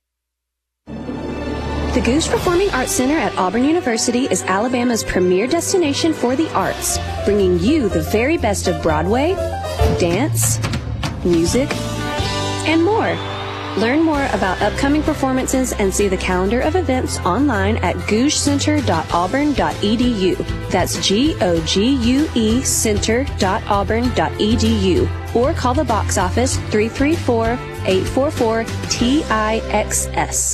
The Goose Performing Arts Center at Auburn University is Alabama's premier destination for the arts, bringing you the very best of Broadway, dance, music, and more. Learn more about upcoming performances and see the calendar of events online at googe center dot auburn dot e d u. That's G O G U E center dot auburn dot e d u. Or call the box office three three four, eight four four, T I X S.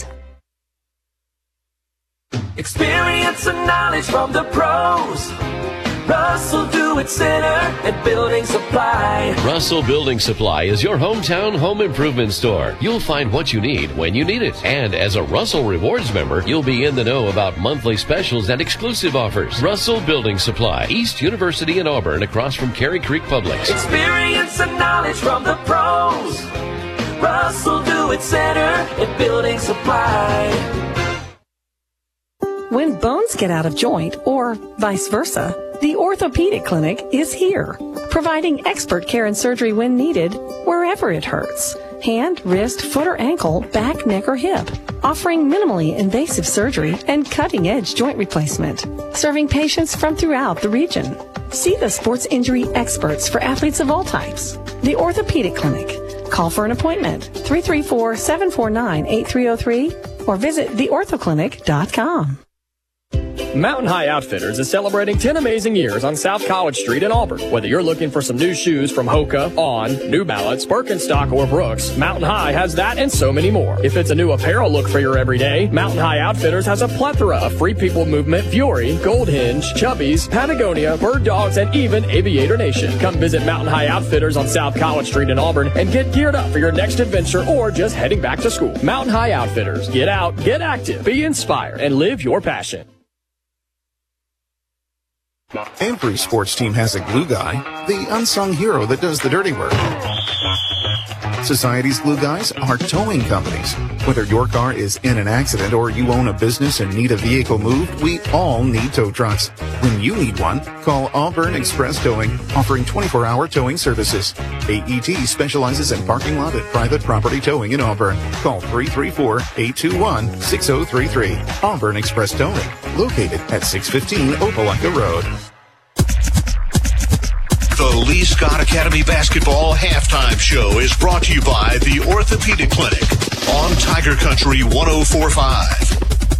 Experience and knowledge from the pros. Russell Do-It Center at Building Supply. Russell Building Supply is your hometown home improvement store. You'll find what you need when you need it. And as a Russell Rewards member, you'll be in the know about monthly specials and exclusive offers. Russell Building Supply, East University in Auburn, across from Cary Creek Publix. Experience and knowledge from the pros. Russell Do-It Center at Building Supply. When bones get out of joint, or vice versa, the Orthopedic Clinic is here, providing expert care and surgery when needed, wherever it hurts. Hand, wrist, foot or ankle, back, neck or hip. Offering minimally invasive surgery and cutting-edge joint replacement. Serving patients from throughout the region. See the sports injury experts for athletes of all types. The Orthopedic Clinic. Call for an appointment, three three four, seven four nine, eight three zero three, or visit the ortho clinic dot com. Mountain High Outfitters is celebrating ten amazing years on South College Street in Auburn. Whether you're looking for some new shoes from Hoka, On, New Balance, Birkenstock, or Brooks, Mountain High has that and so many more. If it's a new apparel look for your everyday, Mountain High Outfitters has a plethora of Free People Movement, Vuori, Gold Hinge, Chubbies, Patagonia, Bird Dogs, and even Aviator Nation. Come visit Mountain High Outfitters on South College Street in Auburn and get geared up for your next adventure or just heading back to school. Mountain High Outfitters. Get out, get active, be inspired, and live your passion. Every sports team has a glue guy, the unsung hero that does the dirty work. Society's Glue Guys are towing companies. Whether your car is in an accident or you own a business and need a vehicle moved, we all need tow trucks. When you need one, call Auburn Express Towing, offering twenty-four hour towing services. A E T specializes in parking lot and private property towing in Auburn. Call three three four, eight two one, six zero three three. Auburn Express Towing, located at six fifteen Opelika Road. The Lee Scott Academy Basketball Halftime Show is brought to you by the Orthopedic Clinic on Tiger Country one oh four point five.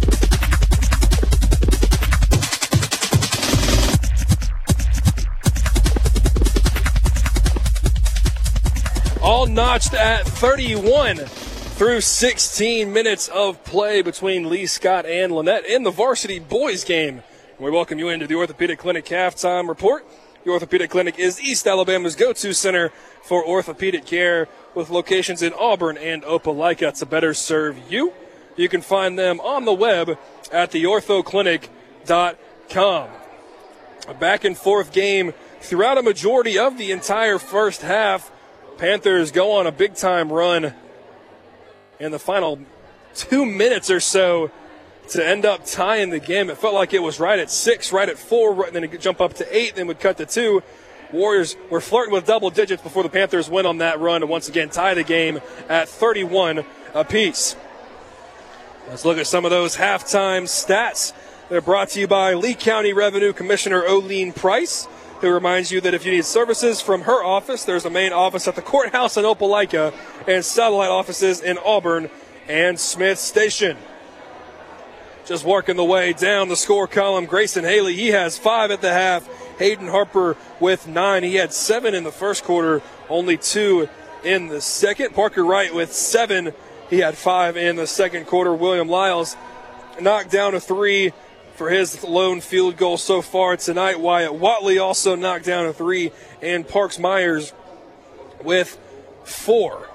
All notched at thirty-one through sixteen minutes of play between Lee Scott and Lynette in the varsity boys game. We welcome you into the Orthopedic Clinic halftime report. The Orthopedic Clinic is East Alabama's go-to center for orthopedic care with locations in Auburn and Opelika to better serve you. You can find them on the web at the ortho clinic dot com. A back and forth game throughout a majority of the entire first half. Panthers go on a big-time run in the final two minutes or so to end up tying the game. It felt like it was right at six, right at four, right, and then it could jump up to eight, then would cut to two. Warriors were flirting with double digits before the Panthers went on that run and once again tie the game at thirty-one apiece. Let's look at some of those halftime stats. They're brought to you by Lee County Revenue Commissioner Olene Price, who reminds you that if you need services from her office, there's a main office at the courthouse in Opelika and satellite offices in Auburn and Smith Station. just working the way down the score column. Grayson Haley, he has five at the half. Hayden Harper with nine. He had seven in the first quarter, only two in the second. Parker Wright with seven. He had five in the second quarter. William Lyles knocked down a three for his lone field goal so far tonight. Wyatt Watley also knocked down a three, and Parks Myers with four.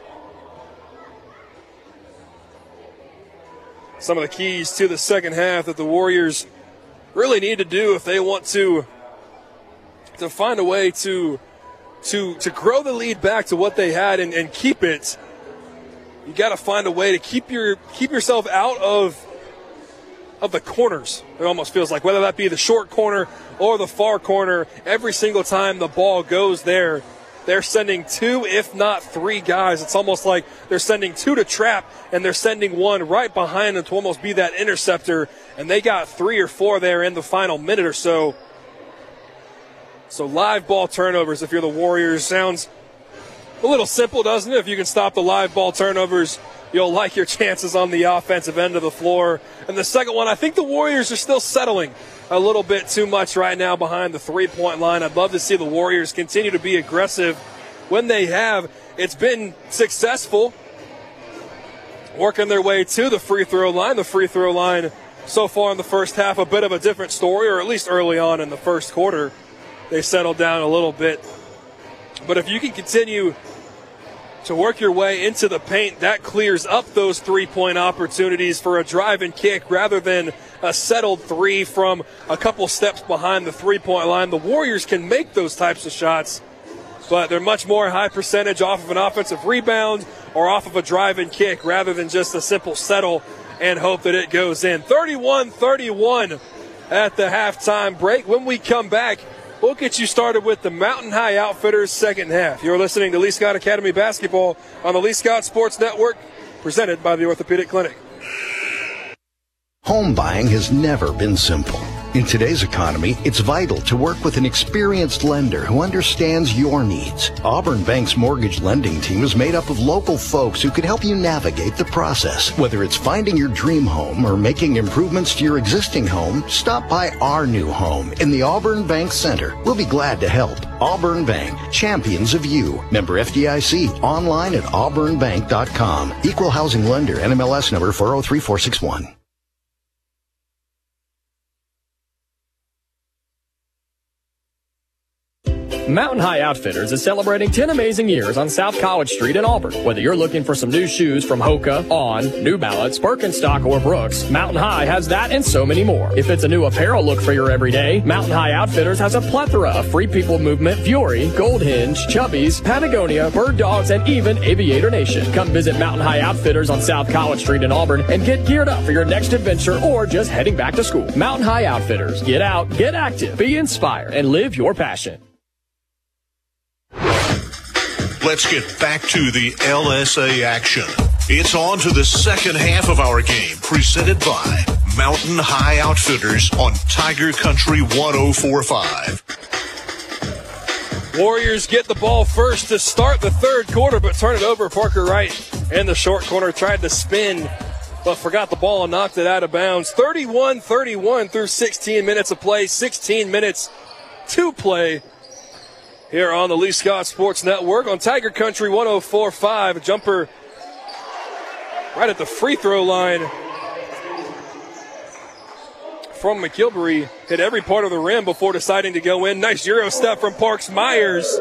Some of the keys to the second half that the Warriors really need to do if they want to to find a way to to to grow the lead back to what they had and, and keep it. You got to find a way to keep your keep yourself out of of the corners. It almost feels like, whether that be the short corner or the far corner, every single time the ball goes there, they're sending two, if not three guys. It's almost like they're sending two to trap, and they're sending one right behind them to almost be that interceptor. And they got three or four there in the final minute or so. So live ball turnovers, if you're the Warriors, sounds a little simple, doesn't it? If you can stop the live ball turnovers, you'll like your chances on the offensive end of the floor. And the second one, I think the Warriors are still settling a little bit too much right now behind the three-point line. I'd love to see the Warriors continue to be aggressive. When they have, it's been successful working their way to the free throw line. The free throw line so far in the first half, a bit of a different story, or at least early on in the first quarter, they settled down a little bit. But if you can continue to work your way into the paint, that clears up those three-point opportunities for a drive and kick rather than a settled three from a couple steps behind the three-point line. The Warriors can make those types of shots, but they're much more high percentage off of an offensive rebound or off of a drive and kick rather than just a simple settle and hope that it goes in. thirty-one thirty-one at the halftime break. When we come back, we'll get you started with the Mountain High Outfitters second half. You're listening to Lee Scott Academy Basketball on the Lee Scott Sports Network, presented by the Orthopedic Clinic. Home buying has never been simple. In today's economy, it's vital to work with an experienced lender who understands your needs. Auburn Bank's mortgage lending team is made up of local folks who can help you navigate the process. Whether it's finding your dream home or making improvements to your existing home, stop by our new home in the Auburn Bank Center. We'll be glad to help. Auburn Bank, champions of you. Member F D I C, online at auburn bank dot com. Equal housing lender, N M L S number four oh three four six one. Mountain High Outfitters is celebrating ten amazing years on South College Street in Auburn. Whether you're looking for some new shoes from Hoka, On, New Balance, Birkenstock, or Brooks, Mountain High has that and so many more. If it's a new apparel look for your everyday, Mountain High Outfitters has a plethora of Free People Movement, Fury, Gold Hinge, Chubbies, Patagonia, Bird Dogs, and even Aviator Nation. Come visit Mountain High Outfitters on South College Street in Auburn and get geared up for your next adventure or just heading back to school. Mountain High Outfitters. Get out, get active, be inspired, and live your passion. Let's get back to the L S A action. It's on to the second half of our game, presented by Mountain High Outfitters on Tiger Country one oh four point five. Warriors get the ball first to start the third quarter, but turn it over. Parker Wright in the short corner tried to spin, but forgot the ball and knocked it out of bounds. thirty-one thirty-one through sixteen minutes of play, sixteen minutes to play here on the Lee Scott Sports Network on Tiger Country one oh four point five. A jumper right at the free throw line from McGilvery. Hit every part of the rim before deciding to go in. Nice Euro step from Parks Myers.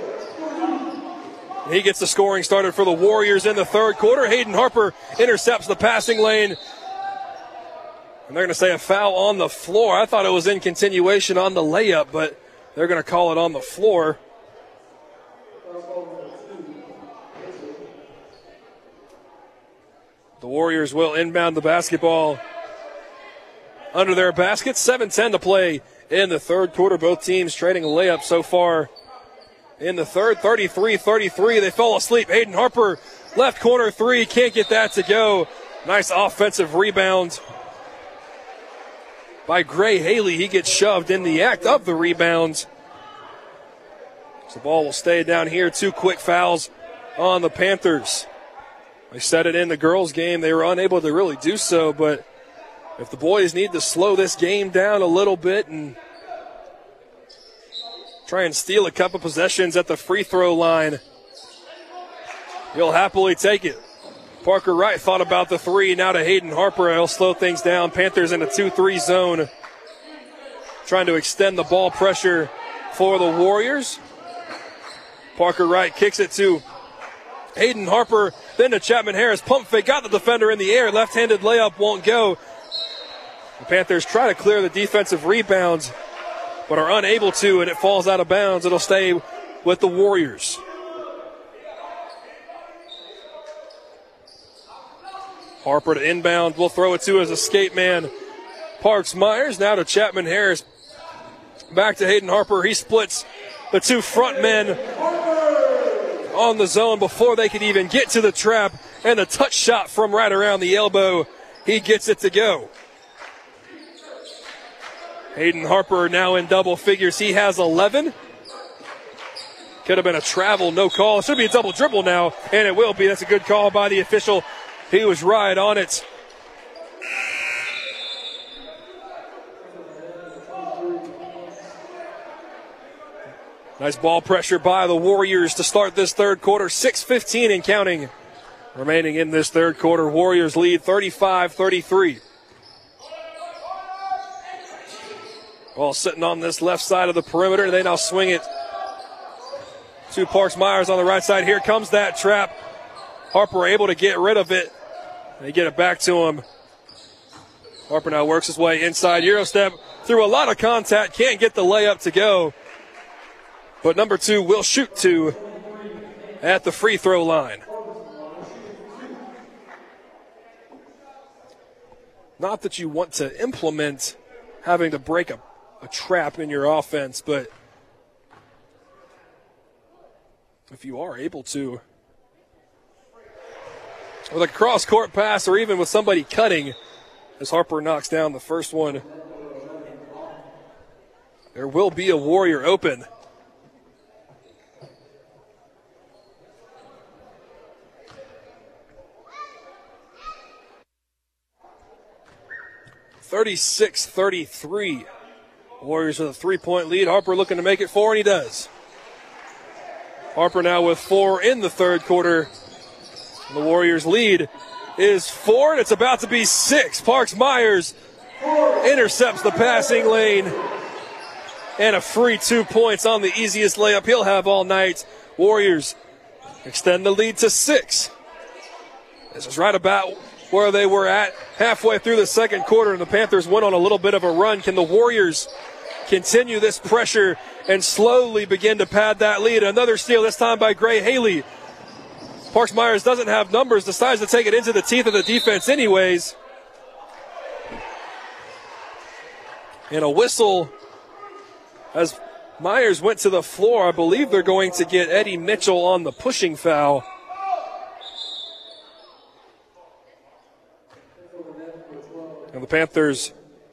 He gets the scoring started for the Warriors in the third quarter. Hayden Harper intercepts the passing lane. And they're going to say a foul on the floor. I thought it was in continuation on the layup, but they're going to call it on the floor. The Warriors will inbound the basketball under their basket. seven ten to play in the third quarter. Both teams trading a layup so far in the third. thirty-three thirty-three. They fall asleep. Hayden Harper, left corner three. Can't get that to go. Nice offensive rebound by Gray Haley. He gets shoved in the act of the rebound. So the ball will stay down here. Two quick fouls on the Panthers. They set it in the girls' game. They were unable to really do so, but if the boys need to slow this game down a little bit and try and steal a couple possessions at the free throw line, he'll happily take it. Parker Wright thought about the three. Now to Hayden Harper. He'll slow things down. Panthers in a two three zone, trying to extend the ball pressure for the Warriors. Parker Wright kicks it to Hayden Harper, then to Chapman Harris. Pump fake, got the defender in the air. Left-handed layup won't go. The Panthers try to clear the defensive rebounds, but are unable to, and it falls out of bounds. It'll stay with the Warriors. Harper to inbound. We'll throw it to his escape man, Parks Myers. Now to Chapman Harris. Back to Hayden Harper. He splits the two front men on the zone before they could even get to the trap. And a touch shot from right around the elbow. He gets it to go. Hayden Harper now in double figures. He has eleven. Could have been a travel, no call. Should be a double dribble now, and it will be. That's a good call by the official. He was right on it. Nice ball pressure by the Warriors to start this third quarter. six fifteen and counting remaining in this third quarter. Warriors lead thirty-five thirty-three. Ball sitting on this left side of the perimeter. They now swing it to Parks Myers on the right side. Here comes that trap. Harper able to get rid of it. They get it back to him. Harper now works his way inside. Euro step through a lot of contact. Can't get the layup to go. But number two will shoot two at the free throw line. Not that you want to implement having to break a, a trap in your offense, but if you are able to, with a cross-court pass or even with somebody cutting, as Harper knocks down the first one, there will be a Warrior open. thirty-six thirty-three. Warriors with a three-point lead. Harper looking to make it four, and he does. Harper now with four in the third quarter. The Warriors' lead is four, and it's about to be six. Parks Myers intercepts the passing lane. And a free two points on the easiest layup he'll have all night. Warriors extend the lead to six. This is right about where they were at halfway through the second quarter, and the Panthers went on a little bit of a run. Can the Warriors continue this pressure and slowly begin to pad that lead? Another steal, this time by Gray Haley. Parks Myers doesn't have numbers, decides to take it into the teeth of the defense anyways. And a whistle as Myers went to the floor. I believe they're going to get Eddie Mitchell on the pushing foul. And the Panthers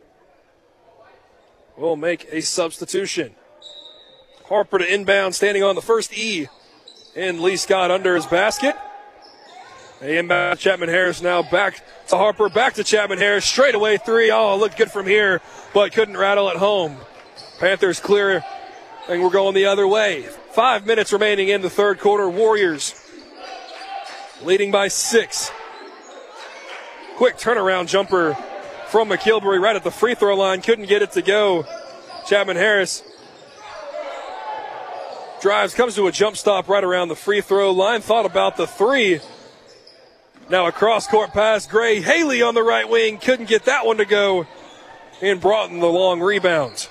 will make a substitution. Harper to inbound, standing on the first E. And Lee Scott under his basket. They inbound Chapman Harris now back to Harper, back to Chapman Harris. Straight away three. Oh, looked good from here, but couldn't rattle it home. Panthers clear, and we're going the other way. Five minutes remaining in the third quarter. Warriors leading by six. Quick turnaround jumper from McKilbury right at the free throw line. Couldn't get it to go. Chapman Harris drives, comes to a jump stop right around the free throw line. Thought about the three. Now a cross-court pass. Gray Haley on the right wing. Couldn't get that one to go. And brought in the long rebound.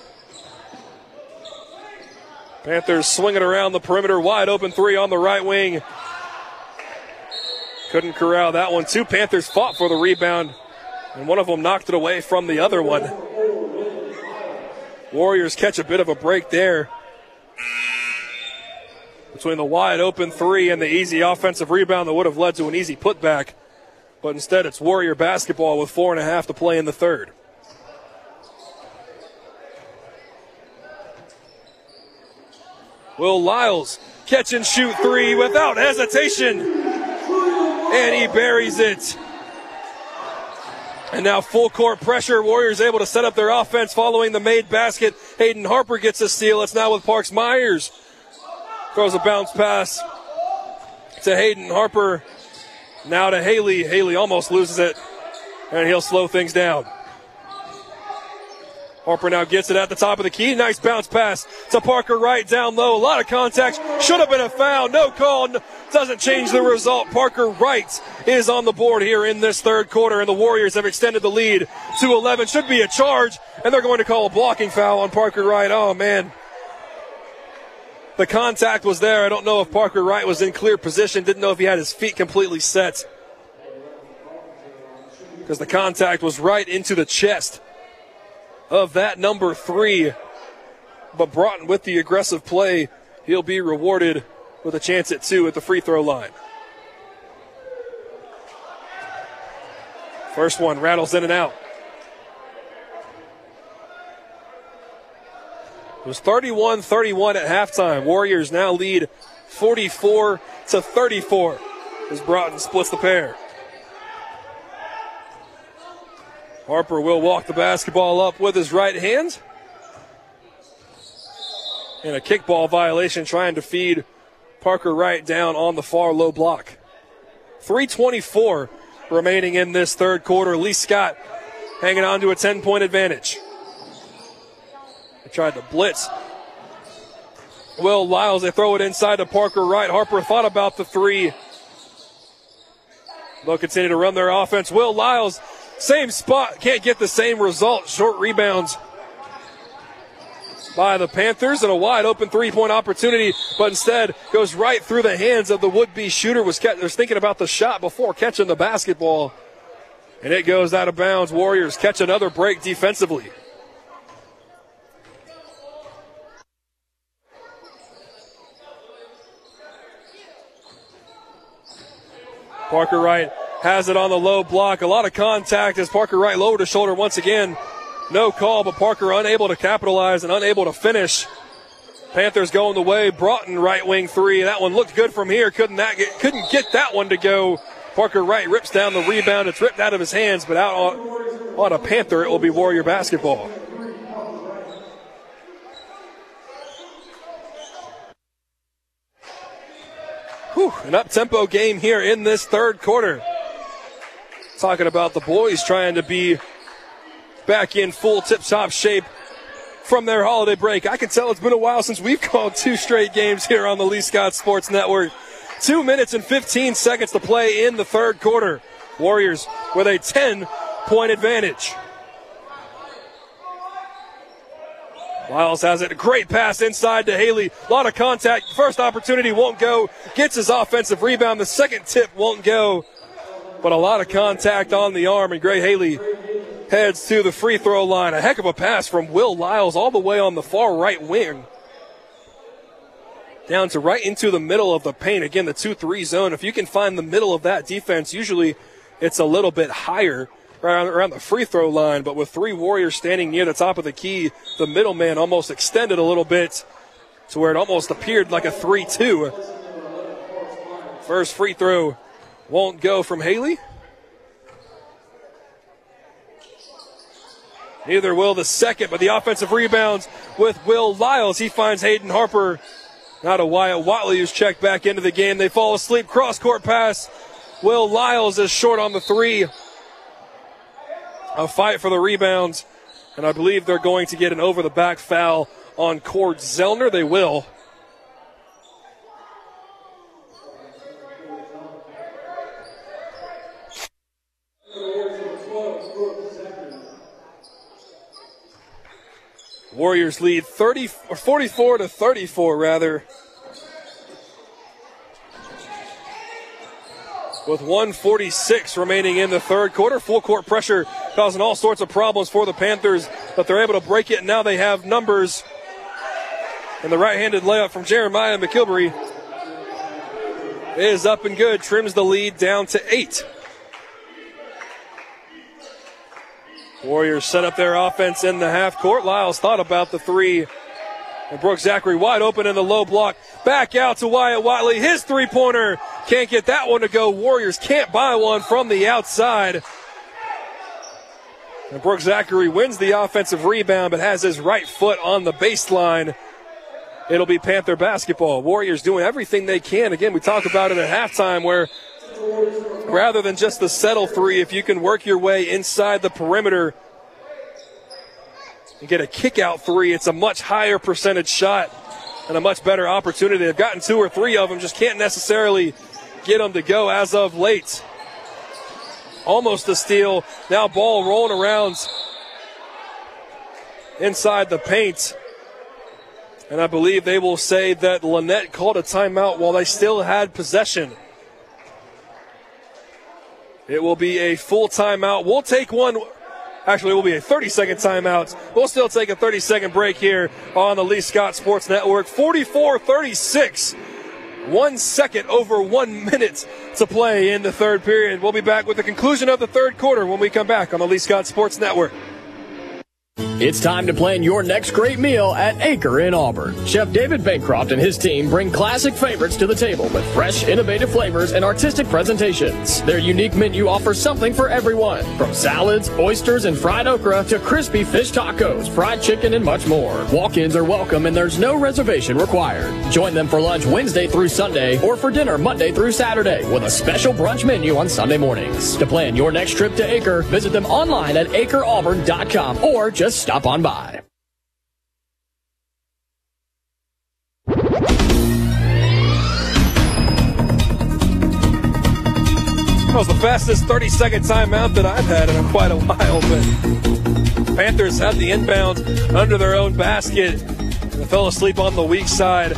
Panthers swinging around the perimeter. Wide open three on the right wing. Couldn't corral that one. Two Panthers fought for the rebound, and one of them knocked it away from the other one. Warriors catch a bit of a break there between the wide open three and the easy offensive rebound that would have led to an easy putback. But instead it's Warrior basketball with four and a half to play in the third. Will Lyles catch and shoot three without hesitation. And he buries it. And now full court pressure. Warriors able to set up their offense following the made basket. Hayden Harper gets a steal. It's now with Parks Myers. Throws a bounce pass to Hayden Harper. Now to Haley. Haley almost loses it, and he'll slow things down. Harper now gets it at the top of the key. Nice bounce pass to Parker Wright down low. A lot of contact. Should have been a foul. No call. Doesn't change the result. Parker Wright is on the board here in this third quarter, and the Warriors have extended the lead to eleven. Should be a charge, and they're going to call a blocking foul on Parker Wright. Oh, man. The contact was there. I don't know if Parker Wright was in clear position. Didn't know if he had his feet completely set, because the contact was right into the chest of that number three. But Broughton, with the aggressive play, he'll be rewarded with a chance at two at the free throw line. First one rattles in and out. It was thirty-one thirty-one at halftime. Warriors now lead forty-four to thirty-four as Broughton splits the pair. Harper will walk the basketball up with his right hand. And a kickball violation trying to feed Parker Wright down on the far low block. three twenty-four remaining in this third quarter. Lee Scott hanging on to a ten-point advantage. They tried to blitz Will Lyles. They throw it inside to Parker Wright. Harper thought about the three. They'll continue to run their offense. Will Lyles, same spot, can't get the same result. Short rebounds by the Panthers, and a wide open three-point opportunity, but instead goes right through the hands of the would-be shooter. Was, kept, was thinking about the shot before catching the basketball, and it goes out of bounds. Warriors catch another break defensively. Parker Wright has it on the low block. A lot of contact as Parker Wright lowered his shoulder once again. No call, but Parker unable to capitalize and unable to finish. Panthers going the way. Broughton right wing three. That one looked good from here. Couldn't that get, couldn't get that one to go. Parker Wright rips down the rebound. It's ripped out of his hands, but out on, on a Panther, it will be Warrior basketball. Whew, an up-tempo game here in this third quarter. Talking about the boys trying to be back in full tip-top shape from their holiday break. I can tell it's been a while since we've called two straight games here on the Lee Scott Sports Network. Two minutes and fifteen seconds to play in the third quarter. Warriors with a ten-point advantage. Lyles has it. A great pass inside to Haley. A lot of contact. First opportunity won't go. Gets his offensive rebound. The second tip won't go. But a lot of contact on the arm, and Gray Haley heads to the free throw line. A heck of a pass from Will Lyles all the way on the far right wing. Down to right into the middle of the paint. Again, the two three zone. If you can find the middle of that defense, usually it's a little bit higher around, around the free throw line. But with three Warriors standing near the top of the key, the middleman almost extended a little bit to where it almost appeared like a three two. First free throw won't go from Haley. Neither will the second, but the offensive rebounds with Will Lyles. He finds Hayden Harper. Now to Wyatt Watley, who's checked back into the game. They fall asleep. Cross-court pass. Will Lyles is short on the three. A fight for the rebounds. And I believe they're going to get an over-the-back foul on Cord Zellner. They will. Warriors lead thirty, or forty-four to thirty-four, rather. With one forty-six remaining in the third quarter. Full court pressure causing all sorts of problems for the Panthers, but they're able to break it, and now they have numbers. And the right-handed layup from Jeremiah McKilbury is up and good. Trims the lead down to eight. Warriors set up their offense in the half court. Lyles thought about the three. And Brooke Zachary wide open in the low block. Back out to Wyatt Watley. His three-pointer. Can't get that one to go. Warriors can't buy one from the outside. And Brooke Zachary wins the offensive rebound, but has his right foot on the baseline. It'll be Panther basketball. Warriors doing everything they can. Again, we talked about it at halftime where rather than just the settle three, if you can work your way inside the perimeter and get a kick-out three, it's a much higher percentage shot and a much better opportunity. They've gotten two or three of them, just can't necessarily get them to go as of late. Almost a steal. Now ball rolling around inside the paint. And I believe they will say that Lynette called a timeout while they still had possession. It will be a full timeout. We'll take one. Actually, it will be a thirty-second timeout. We'll still take a thirty-second break here on the Lee Scott Sports Network. forty-four thirty-six. One second over one minute to play in the third period. We'll be back with the conclusion of the third quarter when we come back on the Lee Scott Sports Network. It's time to plan your next great meal at Acre in Auburn. Chef David Bancroft and his team bring classic favorites to the table with fresh, innovative flavors and artistic presentations. Their unique menu offers something for everyone, from salads, oysters, and fried okra to crispy fish tacos, fried chicken, and much more. Walk-ins are welcome and there's no reservation required. Join them for lunch Wednesday through Sunday or for dinner Monday through Saturday with a special brunch menu on Sunday mornings. To plan your next trip to Acre, visit them online at acre auburn dot com or just stop on by. That was the fastest thirty-second timeout that I've had in quite a while, but Panthers have the inbound under their own basket. They fell asleep on the weak side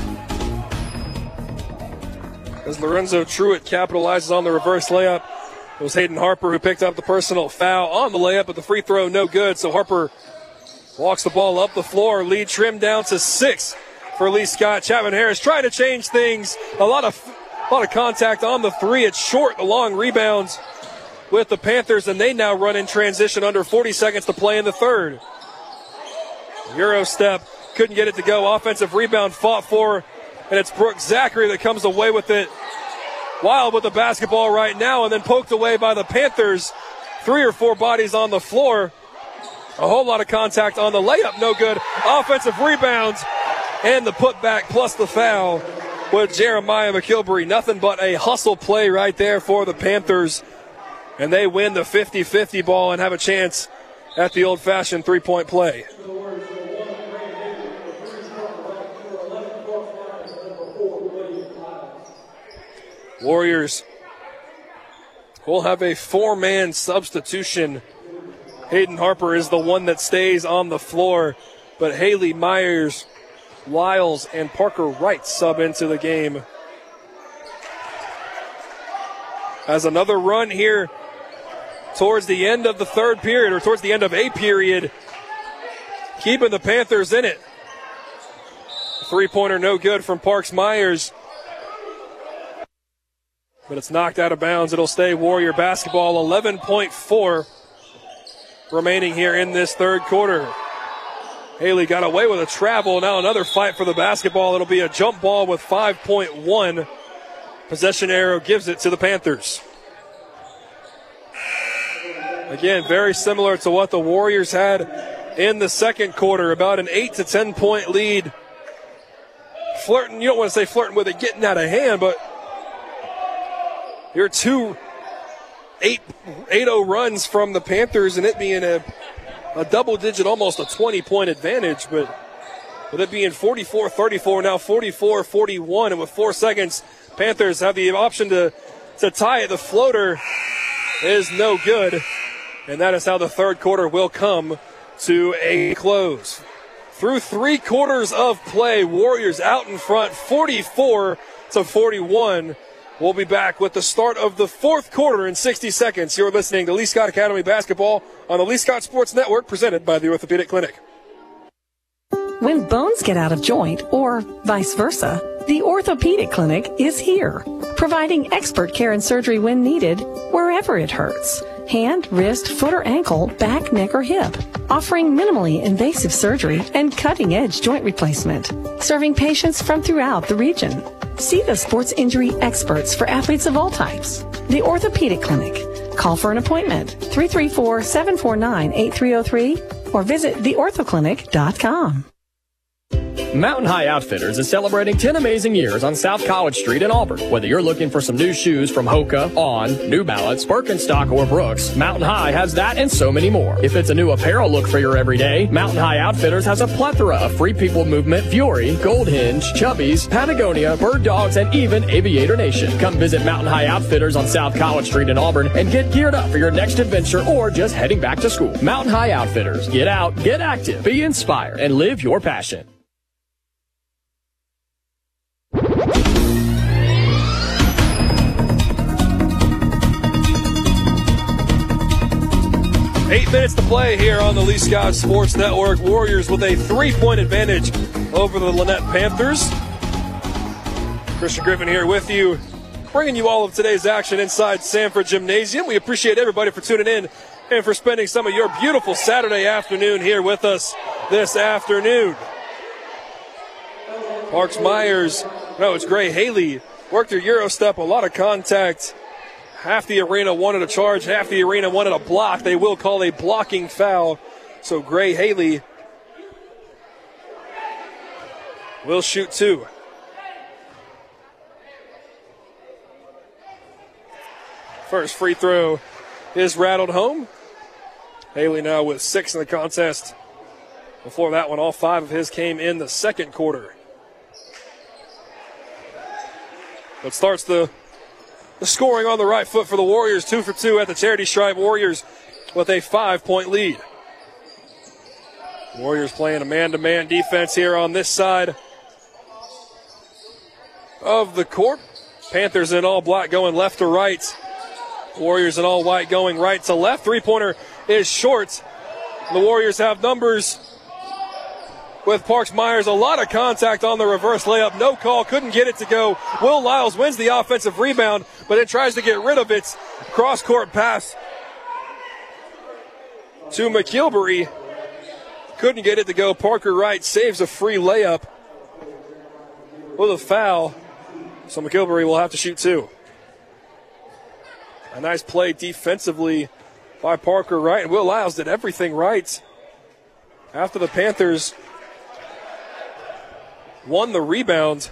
as Lorenzo Truitt capitalizes on the reverse layup. It was Hayden Harper who picked up the personal foul on the layup, but the free throw no good, so Harper walks the ball up the floor. Lead trimmed down to six for Lee Scott. Chapman Harris trying to change things. A lot of a lot of contact on the three. It's short. The long rebounds with the Panthers, and they now run in transition under forty seconds to play in the third. Euro step. Couldn't get it to go. Offensive rebound fought for, and it's Brooke Zachary that comes away with it. Wild with the basketball right now, and then poked away by the Panthers. Three or four bodies on the floor. A whole lot of contact on the layup, no good. Offensive rebounds and the putback plus the foul with Jeremiah McKilbury. Nothing but a hustle play right there for the Panthers. And they win the fifty-fifty ball and have a chance at the old-fashioned three-point play. Warriors will have a four-man substitution. Hayden Harper is the one that stays on the floor, but Haley Myers, Lyles, and Parker Wright sub into the game. As another run here towards the end of the third period, or towards the end of a period, keeping the Panthers in it. Three-pointer no good from Parks Myers, but it's knocked out of bounds. It'll stay Warrior basketball. eleven point four remaining here in this third quarter. Haley got away with a travel. Now another fight for the basketball. It'll be a jump ball with five point one. Possession arrow gives it to the Panthers. Again, very similar to what the Warriors had in the second quarter. About an eight to ten point lead. Flirting, you don't want to say flirting with it getting out of hand, but you're two eight oh runs from the Panthers and it being a, a double-digit, almost a twenty-point advantage. But with it being forty-four thirty-four, now forty-four forty-one, and with four seconds, Panthers have the option to, to tie it. The floater is no good, and that is how the third quarter will come to a close. Through three quarters of play, Warriors out in front, forty-four to forty-one. We'll be back with the start of the fourth quarter in sixty seconds. You're listening to Lee Scott Academy Basketball on the Lee Scott Sports Network, presented by the Orthopedic Clinic. When bones get out of joint, or vice versa, the Orthopedic Clinic is here, providing expert care and surgery when needed, wherever it hurts. Hand, wrist, foot or ankle, back, neck or hip. Offering minimally invasive surgery and cutting-edge joint replacement. Serving patients from throughout the region. See the sports injury experts for athletes of all types. The Orthopedic Clinic. Call for an appointment, three three four, seven four nine, eight three zero three, or visit the ortho clinic dot com. Mountain High Outfitters is celebrating ten amazing years on South College Street in Auburn. Whether you're looking for some new shoes from Hoka, On, New Balance, Birkenstock, or Brooks, Mountain High has that and so many more. If it's a new apparel look for your everyday, Mountain High Outfitters has a plethora of Free People Movement, Fury, Gold Hinge, Chubbies, Patagonia, Bird Dogs, and even Aviator Nation. Come visit Mountain High Outfitters on South College Street in Auburn and get geared up for your next adventure or just heading back to school. Mountain High Outfitters. Get out, get active, be inspired, and live your passion. Eight minutes to play here on the Lee Scott Sports Network. Warriors with a three-point advantage over the Lynette Panthers. Christian Griffin here with you, bringing you all of today's action inside Sanford Gymnasium. We appreciate everybody for tuning in and for spending some of your beautiful Saturday afternoon here with us this afternoon. Parks Myers, no, it's Gray Haley, worked her Euro step, a lot of contact. Half the arena wanted a charge, half the arena wanted a block. They will call a blocking foul. So Gray Haley will shoot two. First free throw is rattled home. Haley now with six in the contest. Before that one, all five of his came in the second quarter. But starts the The scoring on the right foot for the Warriors, two for two at the charity stripe. Warriors with a five-point lead. Warriors playing a man-to-man defense here on this side of the court. Panthers in all black going left to right. Warriors in all white going right to left. Three-pointer is short. The Warriors have numbers with Parks Myers. A lot of contact on the reverse layup. No call. Couldn't get it to go. Will Lyles wins the offensive rebound, but then tries to get rid of it. Cross-court pass to McKilbury. Couldn't get it to go. Parker Wright saves a free layup with a foul. So McKilbury will have to shoot two. A nice play defensively by Parker Wright. And Will Lyles did everything right after the Panthers won the rebound.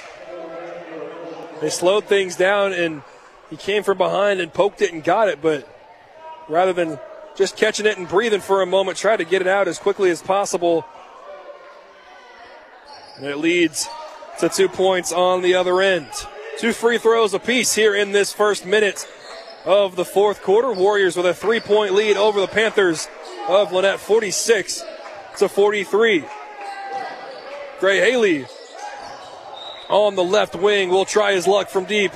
They slowed things down, and he came from behind and poked it and got it, but rather than just catching it and breathing for a moment, tried to get it out as quickly as possible. And it leads to two points on the other end. Two free throws apiece here in this first minute of the fourth quarter. Warriors with a three-point lead over the Panthers of Lynette, forty-six to forty-three. Gray Haley on the left wing will try his luck from deep.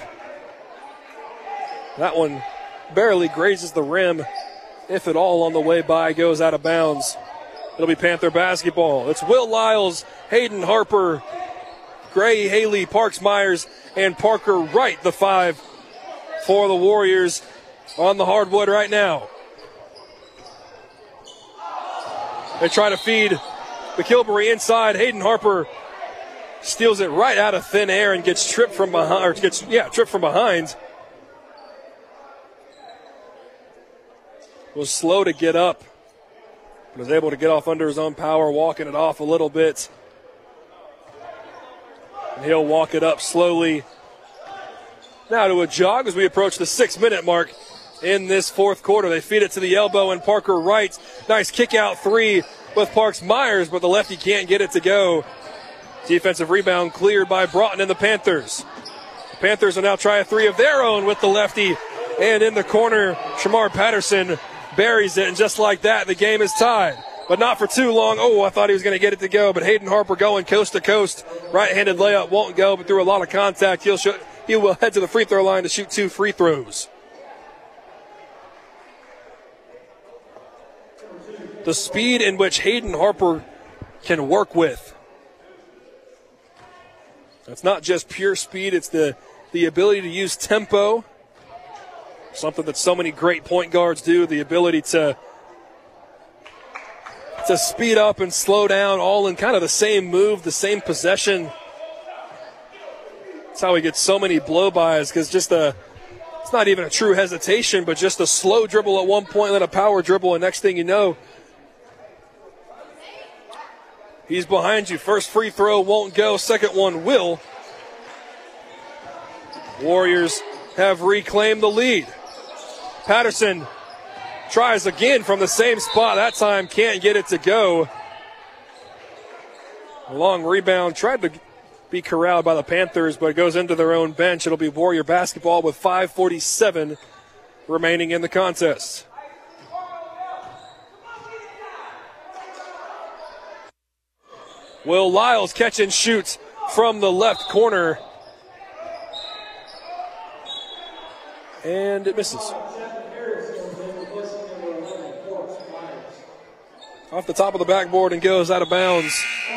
That one barely grazes the rim, if at all, on the way by, goes out of bounds. It'll be Panther basketball. It's Will Lyles, Hayden Harper, Gray Haley, Parks Myers, and Parker Wright, the five for the Warriors on the hardwood right now. They try to feed McKilbury inside. Hayden Harper steals it right out of thin air and gets tripped from behind, or gets, yeah, tripped from behind. Was slow to get up. Was able to get off under his own power, walking it off a little bit. And he'll walk it up slowly. Now to a jog as we approach the six-minute mark in this fourth quarter. They feed it to the elbow, and Parker Wright. Nice kick-out three with Parks Myers, but the lefty can't get it to go. Defensive rebound cleared by Broughton and the Panthers. The Panthers will now try a three of their own with the lefty. And in the corner, Shamar Patterson buries it, and just like that, the game is tied. But not for too long. Oh, I thought he was going to get it to go, but Hayden Harper going coast to coast. Right-handed layup won't go, but through a lot of contact, he'll shoot, he will head to the free throw line to shoot two free throws. The speed in which Hayden Harper can work with. It's not just pure speed, it's the, the ability to use tempo. Something that so many great point guards do, the ability to, to speed up and slow down all in kind of the same move, the same possession. That's how he gets so many blow-bys, because just the, it's not even a true hesitation, but just a slow dribble at one point, then a power dribble, and next thing you know, he's behind you. First free throw won't go. Second one will. Warriors have reclaimed the lead. Patterson tries again from the same spot. That time can't get it to go. A long rebound. Tried to be corralled by the Panthers, but it goes into their own bench. It'll be Warrior basketball with five forty-seven remaining in the contest. Will Lyles catch and shoot from the left corner. And it misses. Off the top of the backboard and goes out of bounds.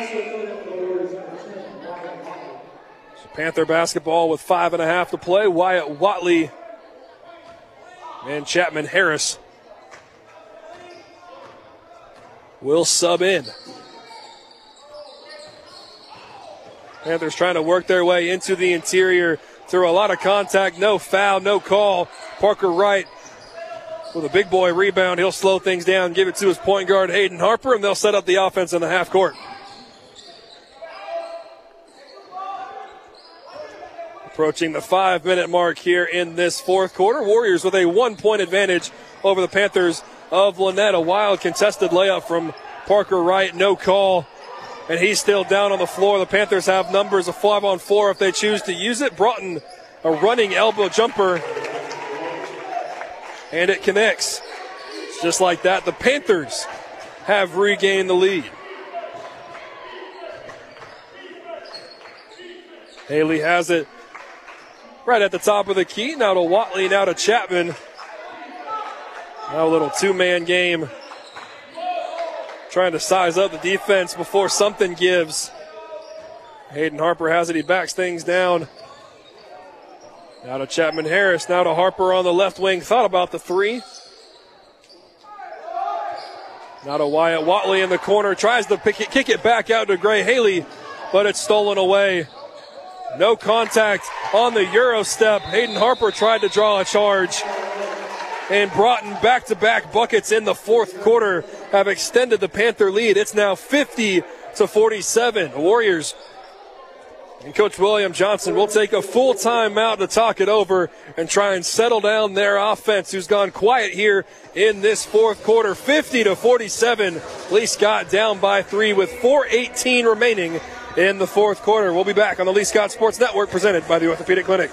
So Panther basketball with five and a half to play. Wyatt Watley and Chapman Harris will sub in. Panthers trying to work their way into the interior through a lot of contact. No foul, no call. Parker Wright with a big boy rebound. He'll slow things down, give it to his point guard, Hayden Harper, and they'll set up the offense in the half court. Approaching the five-minute mark here in this fourth quarter. Warriors with a one-point advantage over the Panthers of Lynette. A wild contested layup from Parker Wright. No call. And he's still down on the floor. The Panthers have numbers of five on four if they choose to use it. Broughton, a running elbow jumper. And it connects. Just like that, the Panthers have regained the lead. Haley has it right at the top of the key. Now to Watley, now to Chapman. Now a little two-man game. Trying to size up the defense before something gives. Hayden Harper has it. He backs things down. Now to Chapman Harris. Now to Harper on the left wing. Thought about the three. Now to Wyatt Watley in the corner. Tries to pick it, kick it back out to Gray Haley, but it's stolen away. No contact on the Euro step. Hayden Harper tried to draw a charge. And Broughton back-to-back buckets in the fourth quarter have extended the Panther lead. It's now fifty to forty-seven. The Warriors and Coach William Johnson will take a full timeout to talk it over and try and settle down their offense, who's gone quiet here in this fourth quarter. fifty to forty-seven. Lee Scott down by three with four eighteen remaining in the fourth quarter. We'll be back on the Lee Scott Sports Network, presented by the Orthopedic Clinic.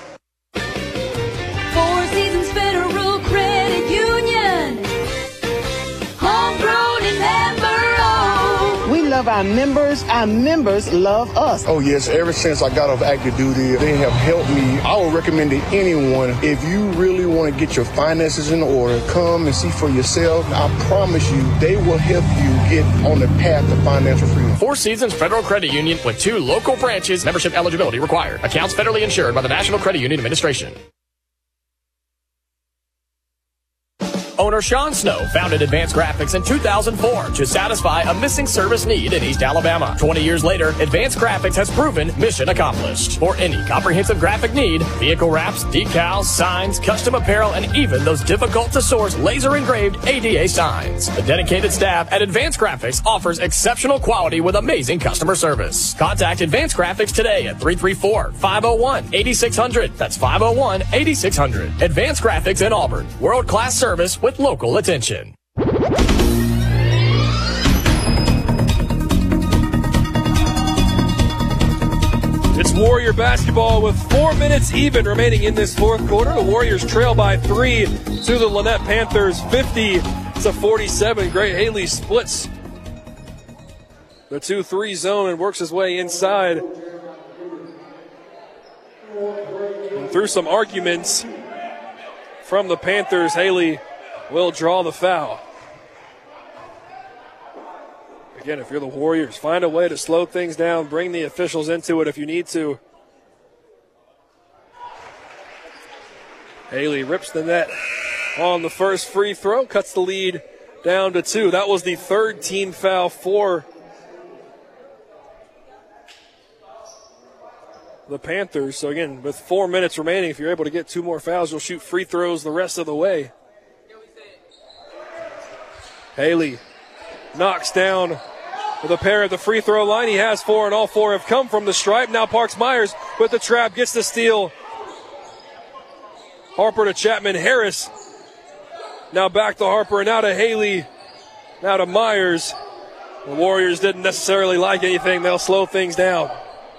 Four Seasons Federal Credit Union, homegrown and member-owned. We love our members. Our members love us. Oh, yes. Ever since I got off active duty, they have helped me. I would recommend to anyone, if you really want to get your finances in order, come and see for yourself. I promise you, they will help you get on the path to financial freedom. Four Seasons Federal Credit Union with two local branches. Membership eligibility required. Accounts federally insured by the National Credit Union Administration. Owner Sean Snow founded Advanced Graphics in two thousand four to satisfy a missing service need in East Alabama. twenty years later, Advanced Graphics has proven mission accomplished. For any comprehensive graphic need, vehicle wraps, decals, signs, custom apparel, and even those difficult-to-source laser-engraved A D A signs. The dedicated staff at Advanced Graphics offers exceptional quality with amazing customer service. Contact Advanced Graphics today at three three four, five oh one, eight six hundred. That's five oh one, eight six hundred. Advanced Graphics in Auburn. World-class service with local attention. It's Warrior basketball with four minutes even remaining in this fourth quarter. The Warriors trail by three to the Lynette Panthers, fifty to forty-seven. Gray Haley splits the two three zone and works his way inside. And through some arguments from the Panthers, Haley will draw the foul. Again, if you're the Warriors, find a way to slow things down, bring the officials into it if you need to. Haley rips the net on the first free throw, cuts the lead down to two. That was the third team foul for the Panthers. So, again, with four minutes remaining, if you're able to get two more fouls, you'll shoot free throws the rest of the way. Haley knocks down with a pair at the free throw line. He has four, and all four have come from the stripe. Now Parks Myers with the trap, gets the steal. Harper to Chapman Harris. Now back to Harper, and now to Haley. Now to Myers. The Warriors didn't necessarily like anything. They'll slow things down.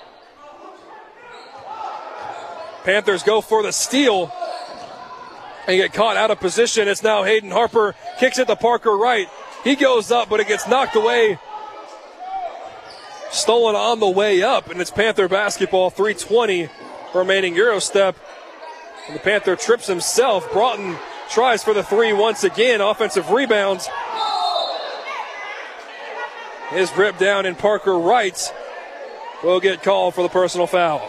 Panthers go for the steal and get caught out of position. It's now Hayden Harper. Kicks it to Parker Wright. He goes up, but it gets knocked away. Stolen on the way up, and it's Panther basketball. three twenty remaining Euro step. And the Panther trips himself. Broughton tries for the three once again. Offensive rebounds. Is ripped down, and Parker Wright will get called for the personal foul.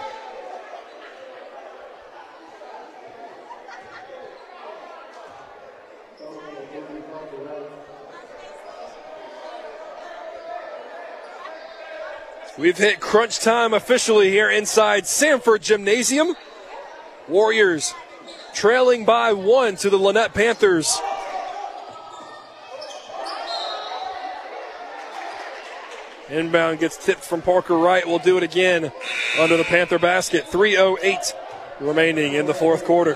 We've hit crunch time officially here inside Sanford Gymnasium. Warriors trailing by one to the Lynette Panthers. Inbound gets tipped from Parker Wright. We'll do it again under the Panther basket. three oh eight remaining in the fourth quarter.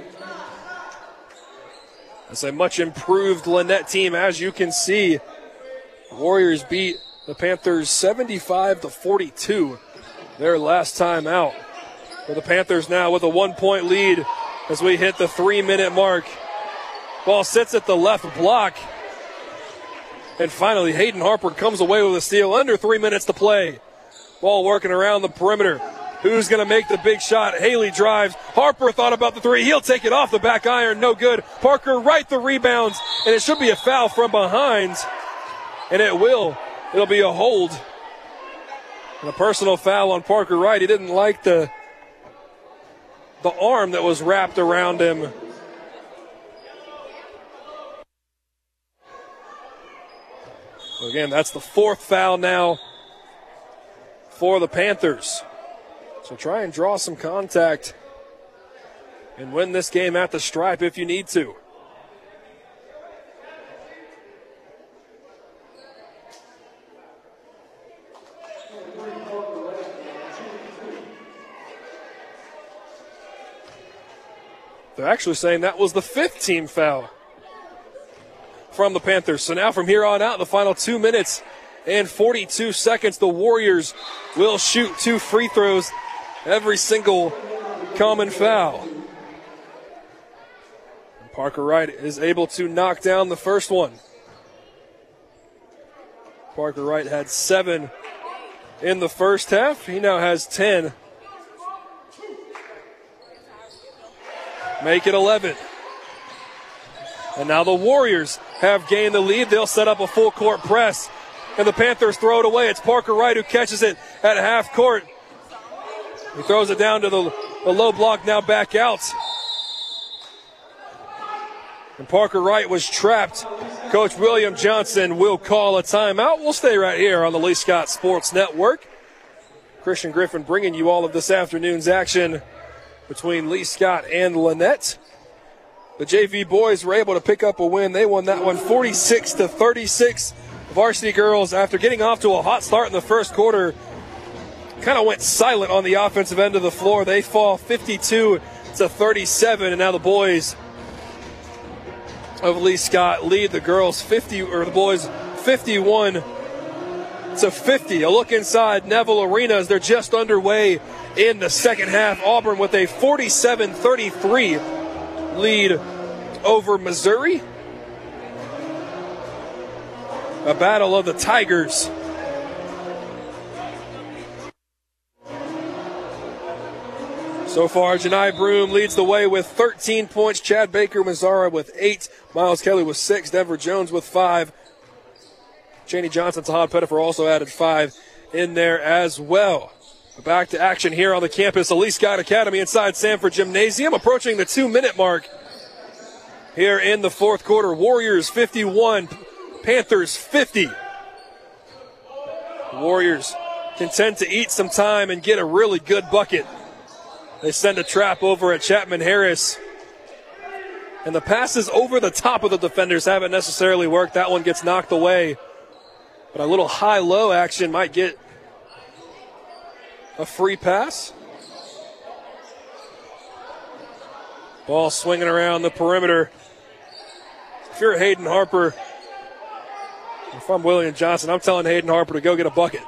It's a much improved Lynette team, as you can see. Warriors beat the Panthers seventy-five to forty-two their last time out. For the Panthers now with a one-point lead as we hit the three-minute mark. Ball sits at the left block. And finally, Hayden Harper comes away with a steal. Under three minutes to play. Ball working around the perimeter. Who's going to make the big shot? Haley drives. Harper thought about the three. He'll take it off the back iron. No good. Parker Wright the rebounds. And it should be a foul from behind. And it will. It'll be a hold. And a personal foul on Parker Wright. He didn't like the, the arm that was wrapped around him. Again, that's the fourth foul now for the Panthers. So try and draw some contact and win this game at the stripe if you need to. They're actually saying that was the fifth team foul from the Panthers. So now from here on out, the final two minutes and forty-two seconds, the Warriors will shoot two free throws every single common foul. And Parker Wright is able to knock down the first one. Parker Wright had seven in the first half. He now has ten. Make it eleven. And now the Warriors have gained the lead. They'll set up a full court press. And the Panthers throw it away. It's Parker Wright who catches it at half court. He throws it down to the, the low block, now back out. And Parker Wright was trapped. Coach William Johnson will call a timeout. We'll stay right here on the Lee Scott Sports Network. Christian Griffin bringing you all of this afternoon's action between Lee Scott and Lynette. The J V boys were able to pick up a win. They won that one forty-six to thirty-six. Varsity girls, after getting off to a hot start in the first quarter, kind of went silent on the offensive end of the floor. They fall fifty-two to thirty-seven, and now the boys of Lee Scott lead the girls fifty, or the boys fifty-one to fifty. A look inside Neville Arena as they're just underway in the second half. Auburn with a forty-seven thirty-three lead over Missouri. A battle of the Tigers. So far, Janai Broom leads the way with thirteen points. Chad Baker Mazzara with eight. Miles Kelly with six. Denver Jones with five. Cheney Johnson, Tahad Pettifer also added five in there as well. Back to action here on the campus of Lee Scott Academy inside Sanford Gymnasium, approaching the two-minute mark here in the fourth quarter. Warriors fifty-one, Panthers fifty. Warriors content to eat some time and get a really good bucket. They send a trap over at Chapman Harris. And the passes over the top of the defenders haven't necessarily worked. That one gets knocked away. But a little high-low action might get a free pass. Ball swinging around the perimeter. If you're Hayden Harper, if I'm William Johnson, I'm telling Hayden Harper to go get a bucket.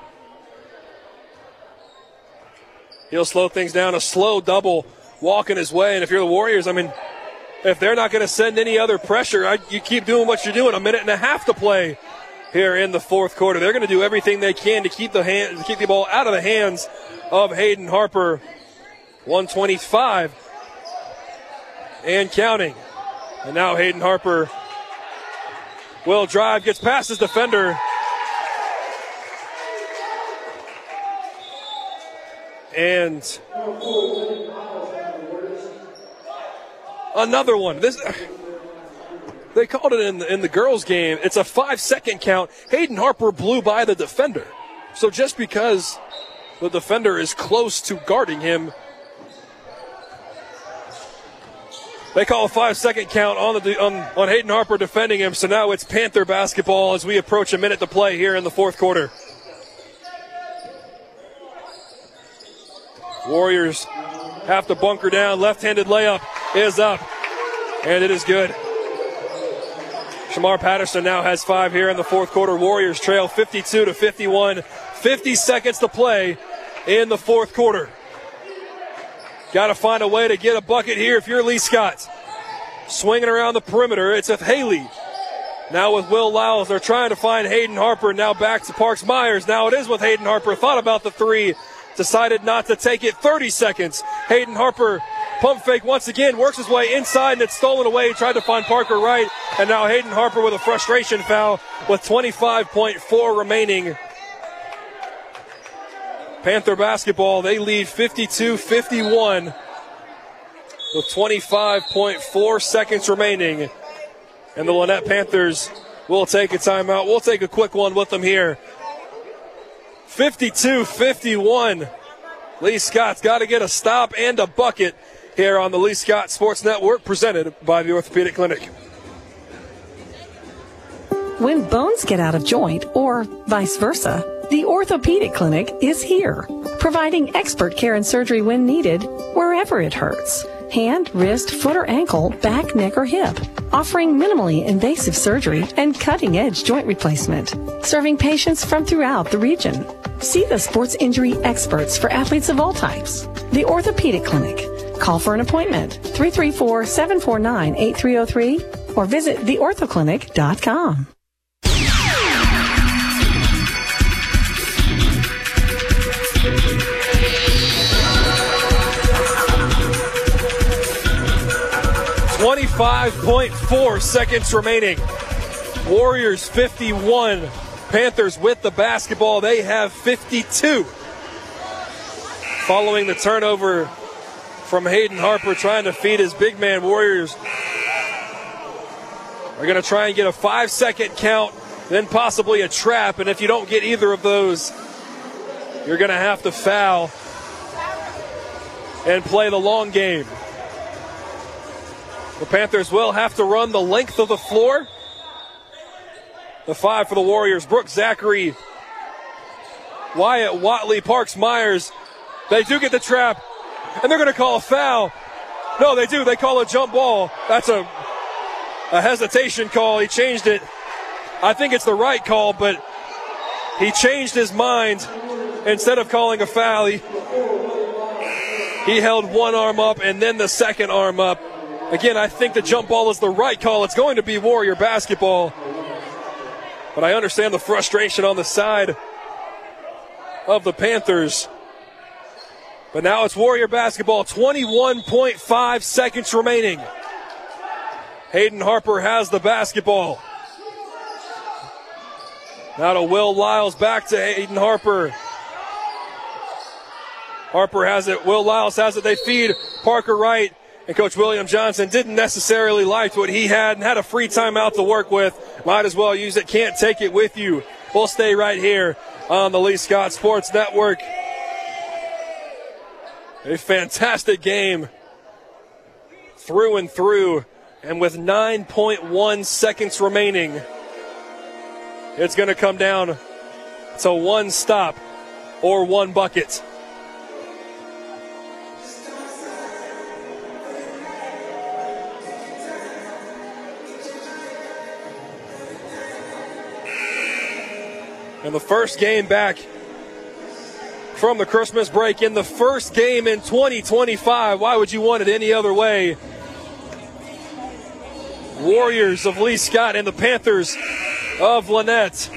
He'll slow things down, a slow double walking his way. And if you're the Warriors, I mean, if they're not going to send any other pressure, I, you keep doing what you're doing. A minute and a half to play here in the fourth quarter. They're going to do everything they can to keep the hand, to keep the ball out of the hands of Hayden Harper. one twenty-five and counting. And now Hayden Harper will drive, gets past his defender. And another one. This they called it in the, in the girls' game. It's a five-second count. Hayden Harper blew by the defender. So just because the defender is close to guarding him, they call a five-second count on the on, on Hayden Harper defending him. So now it's Panther basketball as we approach a minute to play here in the fourth quarter. Warriors have to bunker down. Left-handed layup is up, and it is good. Shamar Patterson now has five here in the fourth quarter. Warriors trail fifty-two to fifty-one. fifty seconds to play in the fourth quarter. Got to find a way to get a bucket here if you're Lee Scott. Swinging around the perimeter, it's with Haley. Now with Will Lyles, they're trying to find Hayden Harper. Now back to Parks Myers. Now it is with Hayden Harper. Thought about the three. Decided not to take it. thirty seconds. Hayden Harper, pump fake once again, works his way inside, and it's stolen away. He tried to find Parker Wright, and now Hayden Harper with a frustration foul with twenty-five point four remaining. Panther basketball, they lead fifty-two fifty-one with twenty-five point four seconds remaining. And the Lynette Panthers will take a timeout. We'll take a quick one with them here. fifty-two fifty-one. Lee Scott's got to get a stop and a bucket here on the Lee Scott Sports Network, presented by the Orthopedic Clinic. When bones get out of joint, or vice versa, the Orthopedic Clinic is here, providing expert care and surgery when needed, wherever it hurts. Hand, wrist, foot or ankle, back, neck or hip. Offering minimally invasive surgery and cutting-edge joint replacement. Serving patients from throughout the region. See the sports injury experts for athletes of all types. The Orthopedic Clinic. Call for an appointment, three three four, seven four nine, eight three zero three, or visit the ortho clinic dot com. twenty-five point four seconds remaining. Warriors fifty-one. Panthers with the basketball. They have fifty-two. Following the turnover from Hayden Harper trying to feed his big man, Warriors are going to try and get a five-second count, then possibly a trap. And if you don't get either of those, you're going to have to foul and play the long game. The Panthers will have to run the length of the floor. The five for the Warriors, Brooks Zachary, Wyatt Watley, Parks Myers. They do get the trap, and they're going to call a foul. No, they do. They call a jump ball. That's a, a hesitation call. He changed it. I think it's the right call, but he changed his mind. Instead of calling a foul, he, he held one arm up and then the second arm up. Again, I think the jump ball is the right call. It's going to be Warrior basketball. But I understand the frustration on the side of the Panthers. But now it's Warrior basketball. twenty-one point five seconds remaining. Hayden Harper has the basketball. Now to Will Lyles, back to Hayden Harper. Harper has it. Will Lyles has it. They feed Parker Wright. And Coach William Johnson didn't necessarily like what he had and had a free timeout to work with. Might as well use it. Can't take it with you. We'll stay right here on the Lee Scott Sports Network. A fantastic game through and through, and with nine point one seconds remaining, it's going to come down to one stop or one bucket. And the first game back from the Christmas break, in the first game in twenty twenty-five. Why would you want it any other way? Warriors of Lee Scott and the Panthers of Lynette.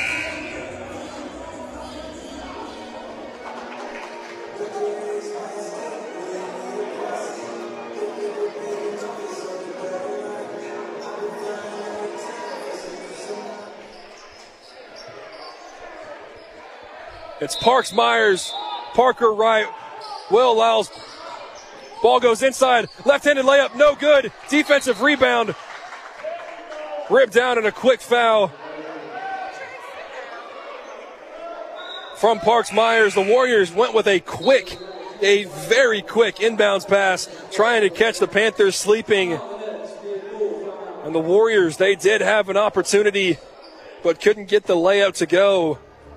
It's Parks Myers, Parker Wright, Will Lyles. Ball goes inside, left-handed layup, no good. Defensive rebound, ripped down and a quick foul from Parks Myers. The Warriors went with a quick, a very quick inbounds pass, trying to catch the Panthers sleeping. And the Warriors, they did have an opportunity, but couldn't get the layup to go.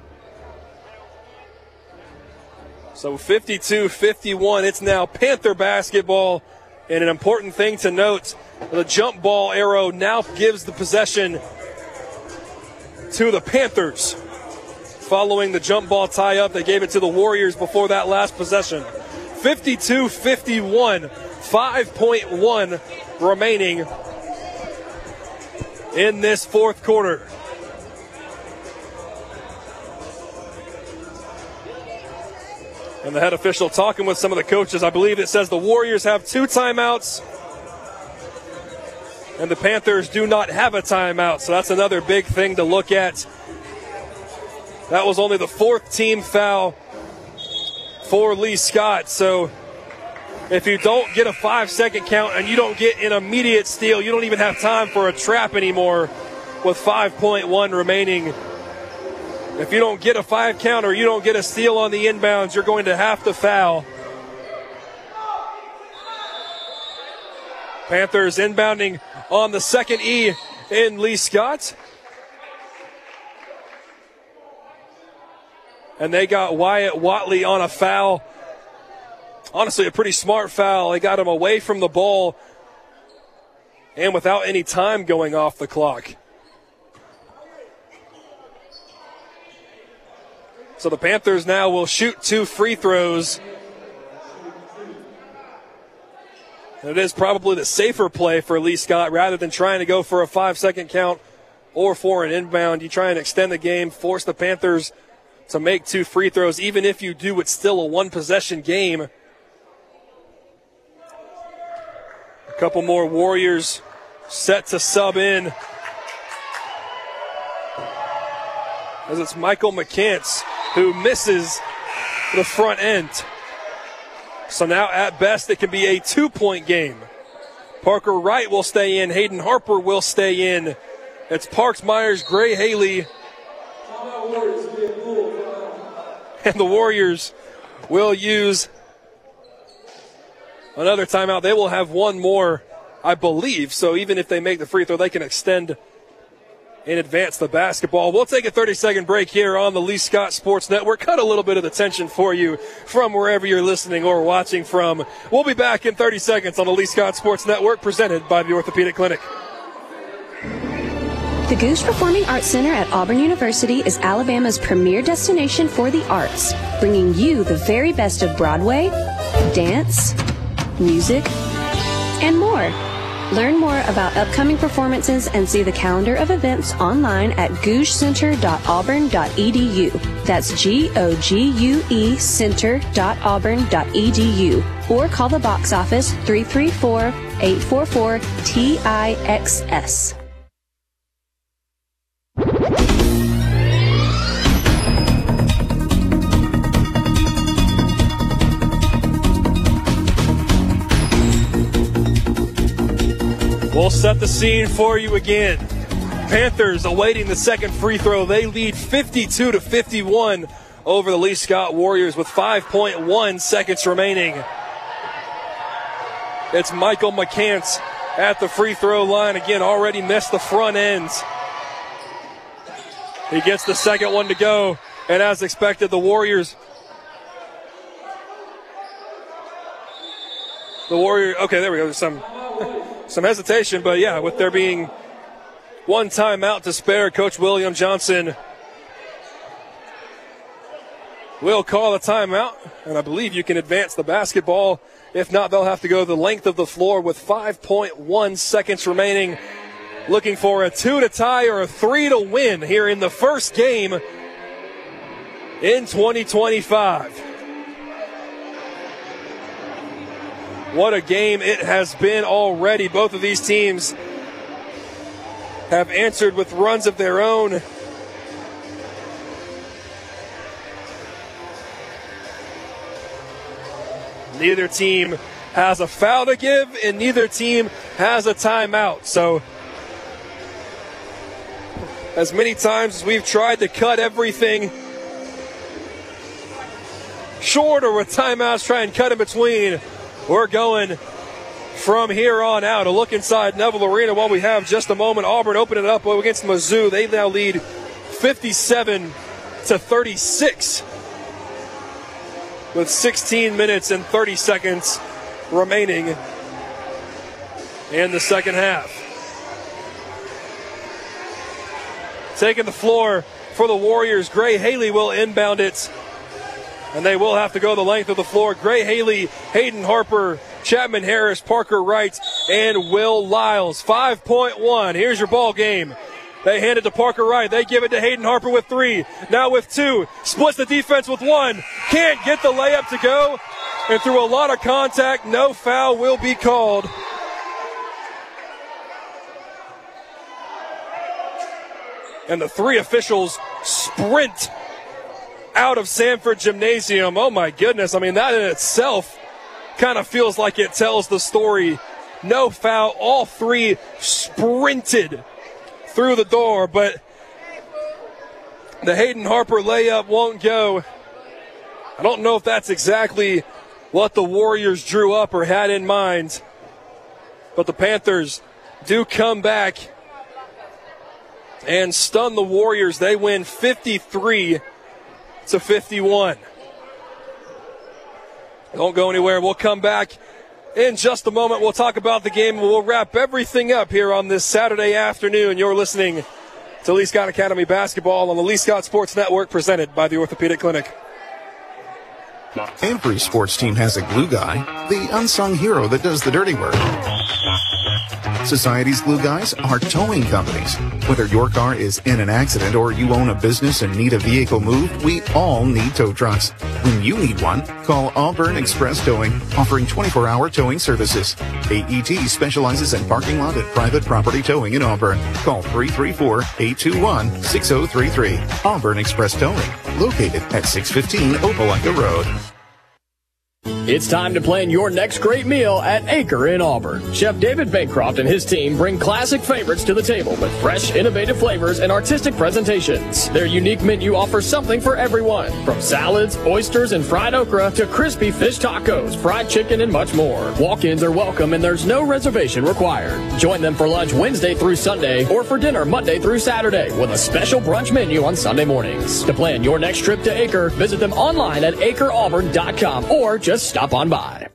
So fifty-two fifty-one, it's now Panther basketball. And an important thing to note, the jump ball arrow now gives the possession to the Panthers. Following the jump ball tie-up, they gave it to the Warriors before that last possession. fifty-two fifty-one, five point one remaining in this fourth quarter. And the head official talking with some of the coaches. I believe it says the Warriors have two timeouts and the Panthers do not have a timeout. So that's another big thing to look at. That was only the fourth team foul for Lee Scott. So if you don't get a five-second count and you don't get an immediate steal, you don't even have time for a trap anymore with five point one remaining. If you don't get a five count or you don't get a steal on the inbounds, you're going to have to foul. Panthers inbounding on the second E in Lee Scott. And they got Wyatt Watley on a foul. Honestly, a pretty smart foul. They got him away from the ball and without any time going off the clock. So the Panthers now will shoot two free throws. And it is probably the safer play for Lee Scott rather than trying to go for a five-second count or for an inbound. You try and extend the game, force the Panthers to make two free throws. Even if you do, it's still a one-possession game. A couple more Warriors set to sub in. As it's Michael McCants who misses the front end. So now at best it can be a two-point game. Parker Wright will stay in. Hayden Harper will stay in. It's Parks Myers, Gray Haley. And the Warriors will use another timeout. They will have one more, I believe. So even if they make the free throw, they can extend and advance the basketball. We'll take a thirty-second break here on the Lee Scott Sports Network. Cut a little bit of the tension for you from wherever you're listening or watching from. We'll be back in thirty seconds on the Lee Scott Sports Network, presented by the Orthopedic Clinic. The Goose Performing Arts Center at Auburn University is Alabama's premier destination for the arts, bringing you the very best of Broadway, dance, music, and more. Learn more about upcoming performances and see the calendar of events online at gouge center dot auburn dot e d u. That's G O G U E center dot auburn dot e d u. Or call the box office three three four, eight four four, T I X S. We'll set the scene for you again. Panthers awaiting the second free throw. They lead fifty-two to fifty-one over the Lee Scott Warriors with five point one seconds remaining. It's Michael McCants at the free throw line. Again, already missed the front end. He gets the second one to go. And as expected, the Warriors. The Warriors. Okay, there we go. There's some, some hesitation. But yeah, with there being one timeout to spare, Coach William Johnson will call a timeout. And I believe you can advance the basketball. If not, they'll have to go the length of the floor with five point one seconds remaining. Looking for a two to tie or a three to win here in the first game in twenty twenty-five. What a game it has been already. Both of these teams have answered with runs of their own. Neither team has a foul to give, and neither team has a timeout. So, as many times as we've tried to cut everything short or with timeouts, try and cut in between, we're going from here on out. A look inside Neville Arena while we have just a moment. Auburn opening it up against Mizzou. They now lead fifty-seven to thirty-six. With sixteen minutes and thirty seconds remaining in the second half. Taking the floor for the Warriors, Gray Haley will inbound it. And they will have to go the length of the floor. Gray Haley, Hayden Harper, Chapman Harris, Parker Wright, and Will Lyles. five point one. Here's your ball game. They hand it to Parker Wright. They give it to Hayden Harper with three. Now with two. Splits the defense with one. Can't get the layup to go. And through a lot of contact, no foul will be called. And the three officials sprint out of Sanford Gymnasium. Oh my goodness. I mean, that in itself kind of feels like it tells the story. No foul. All three sprinted through the door, but the Hayden Harper layup won't go. I don't know if that's exactly what the Warriors drew up or had in mind, but the Panthers do come back and stun the Warriors. They win fifty-three to fifty-one. Don't go anywhere. We'll come back in just a moment. We'll talk about the game, and we'll wrap everything up here on this Saturday afternoon. You're listening to Lee Scott Academy Basketball on the Lee Scott Sports Network, presented by the Orthopedic Clinic. Every sports team has a glue guy, the unsung hero that does the dirty work. Society's glue guys are towing companies. Whether your car is in an accident or you own a business and need a vehicle moved, we all need tow trucks. When you need one, call Auburn Express Towing, offering twenty-four hour towing services. A E T specializes in parking lot and private property towing in Auburn. Call three three four, eight two one, six zero three three. Auburn Express Towing, located at six fifteen Opelika Road. It's time to plan your next great meal at Acre in Auburn. Chef David Bancroft and his team bring classic favorites to the table with fresh, innovative flavors and artistic presentations. Their unique menu offers something for everyone, from salads, oysters, and fried okra to crispy fish tacos, fried chicken, and much more. Walk-ins are welcome and there's no reservation required. Join them for lunch Wednesday through Sunday or for dinner Monday through Saturday with a special brunch menu on Sunday mornings. To plan your next trip to Acre, visit them online at acre auburn dot com or just stop on by.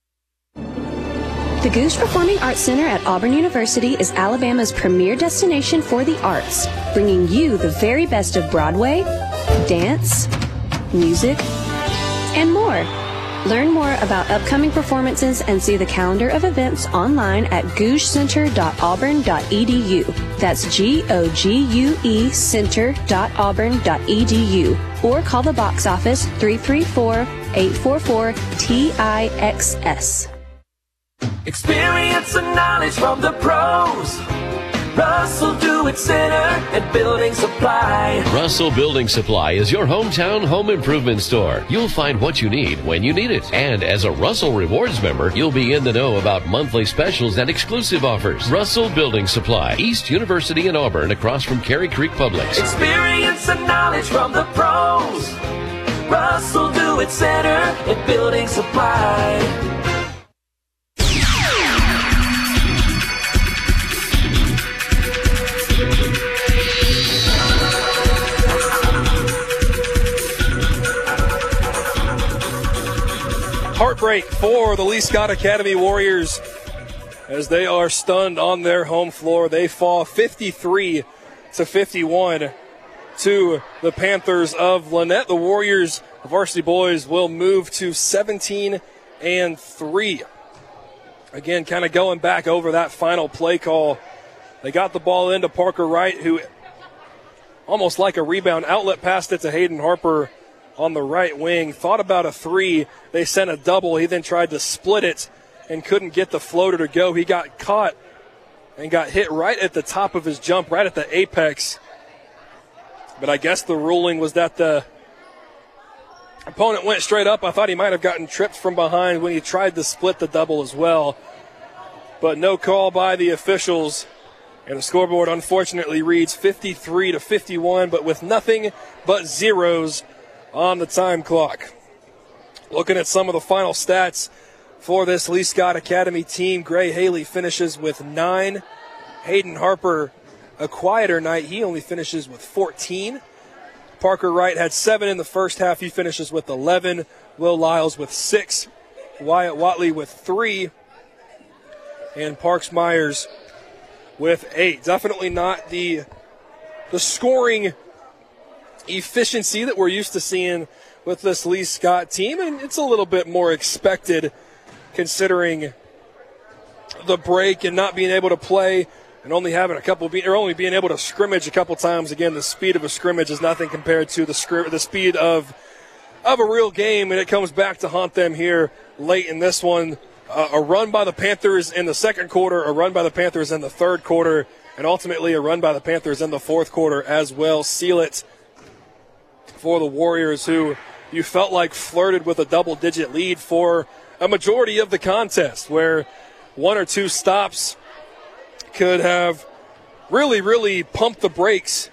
The Goose Performing Arts Center at Auburn University is Alabama's premier destination for the arts, bringing you the very best of Broadway, dance, music, and more. Learn more about upcoming performances and see the calendar of events online at gouge center dot auburn dot e d u. That's G O G U E center dot auburn dot e d u. Or call the box office three three four, eight four four, T I X S. Experience and knowledge from the pros. Russell Do-It Center at Building Supply. Russell Building Supply is your hometown home improvement store. You'll find what you need when you need it. And as a Russell Rewards member, you'll be in the know about monthly specials and exclusive offers. Russell Building Supply, East University in Auburn, across from Cary Creek Publix. Experience and knowledge from the pros. Russell Do-It Center at Building Supply. Heartbreak for the Lee Scott Academy Warriors as they are stunned on their home floor. They fall fifty-three to fifty-one to the Panthers of Lynette. The Warriors, the varsity boys, will move to seventeen and three. Again, kind of going back over that final play call. They got the ball into Parker Wright, who almost like a rebound outlet passed it to Hayden Harper on the right wing. Thought about a three. They sent a double. He then tried to split it and couldn't get the floater to go. He got caught and got hit right at the top of his jump, right at the apex. But I guess the ruling was that the opponent went straight up. I thought he might have gotten tripped from behind when he tried to split the double as well. But no call by the officials. And the scoreboard unfortunately reads fifty-three to fifty-one, but with nothing but zeros on the time clock. Looking at some of the final stats for this Lee Scott Academy team, Gray Haley finishes with nine. Hayden Harper, a quieter night. He only finishes with fourteen. Parker Wright had seven in the first half. He finishes with eleven. Will Lyles with six. Wyatt Watley with three. And Parks Myers with eight. Definitely not the, the scoring efficiency that we're used to seeing with this Lee Scott team, and it's a little bit more expected considering the break and not being able to play and only having a couple be- or only being able to scrimmage a couple times. Again, the speed of a scrimmage is nothing compared to the scrim- the speed of of a real game, and it comes back to haunt them here late in this one. Uh, a run by the Panthers in the second quarter, a run by the Panthers in the third quarter, and ultimately a run by the Panthers in the fourth quarter as well. Seal it for the Warriors, who you felt like flirted with a double-digit lead for a majority of the contest, where one or two stops could have really, really pumped the brakes.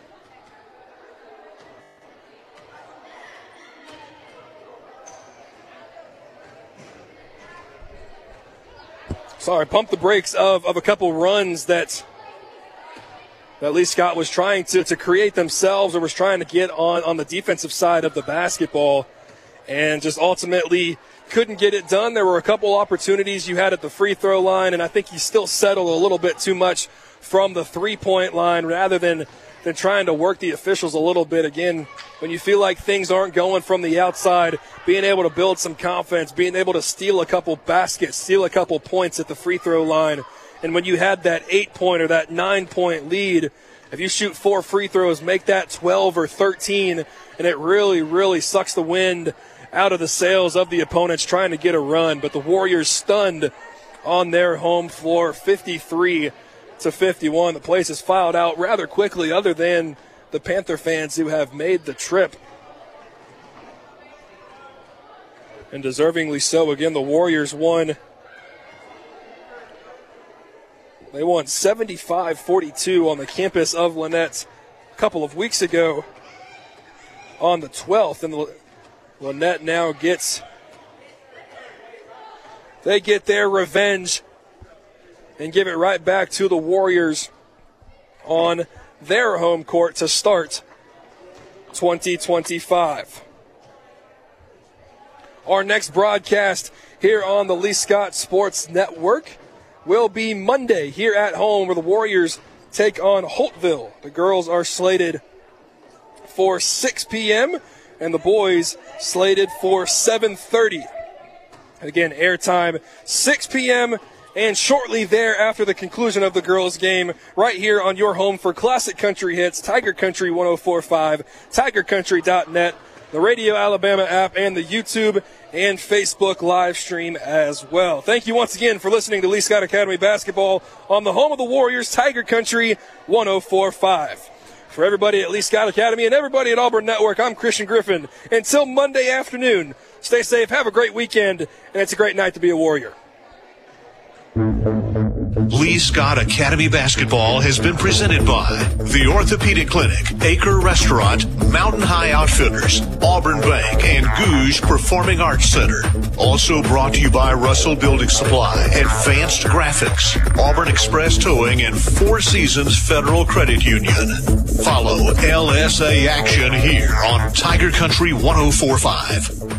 Sorry, pumped the brakes of, of a couple runs that that Lee Scott was trying to, to create themselves, or was trying to get on, on the defensive side of the basketball, and just ultimately couldn't get it done. There were a couple opportunities you had at the free throw line, and I think you still settled a little bit too much from the three-point line rather than, than trying to work the officials a little bit. Again, when you feel like things aren't going from the outside, being able to build some confidence, being able to steal a couple baskets, steal a couple points at the free throw line. And when you had that eight-point or that nine-point lead, if you shoot four free throws, make that twelve or thirteen, and it really, really sucks the wind out of the sails of the opponents trying to get a run. But the Warriors stunned on their home floor, fifty-three to fifty-one. The place is filed out rather quickly, other than the Panther fans who have made the trip. And deservingly so. Again, the Warriors won. They won seventy-five forty-two on the campus of Lynette a couple of weeks ago on the twelfth. And Lynette now gets, they get their revenge and give it right back to the Warriors on their home court to start twenty twenty-five. Our next broadcast here on the Lee Scott Sports Network will be Monday here at home, where the Warriors take on Holtville. The girls are slated for six p.m. and the boys slated for seven thirty. Again, airtime six p.m. and shortly there after the conclusion of the girls' game, right here on your home for classic country hits, Tiger Country one oh four point five, tiger country dot net, the Radio Alabama app, and the YouTube and Facebook live stream as well. Thank you once again for listening to Lee Scott Academy Basketball on the home of the Warriors, Tiger Country one oh four point five. For everybody at Lee Scott Academy and everybody at Auburn Network, I'm Christian Griffin. Until Monday afternoon, stay safe, have a great weekend, and it's a great night to be a Warrior. Lee Scott Academy Basketball has been presented by the Orthopedic Clinic, Acre Restaurant, Mountain High Outfitters, Auburn Bank, and Gouge Performing Arts Center. Also brought to you by Russell Building Supply, Advanced Graphics, Auburn Express Towing, and Four Seasons Federal Credit Union. Follow L S A Action here on Tiger Country one oh four point five.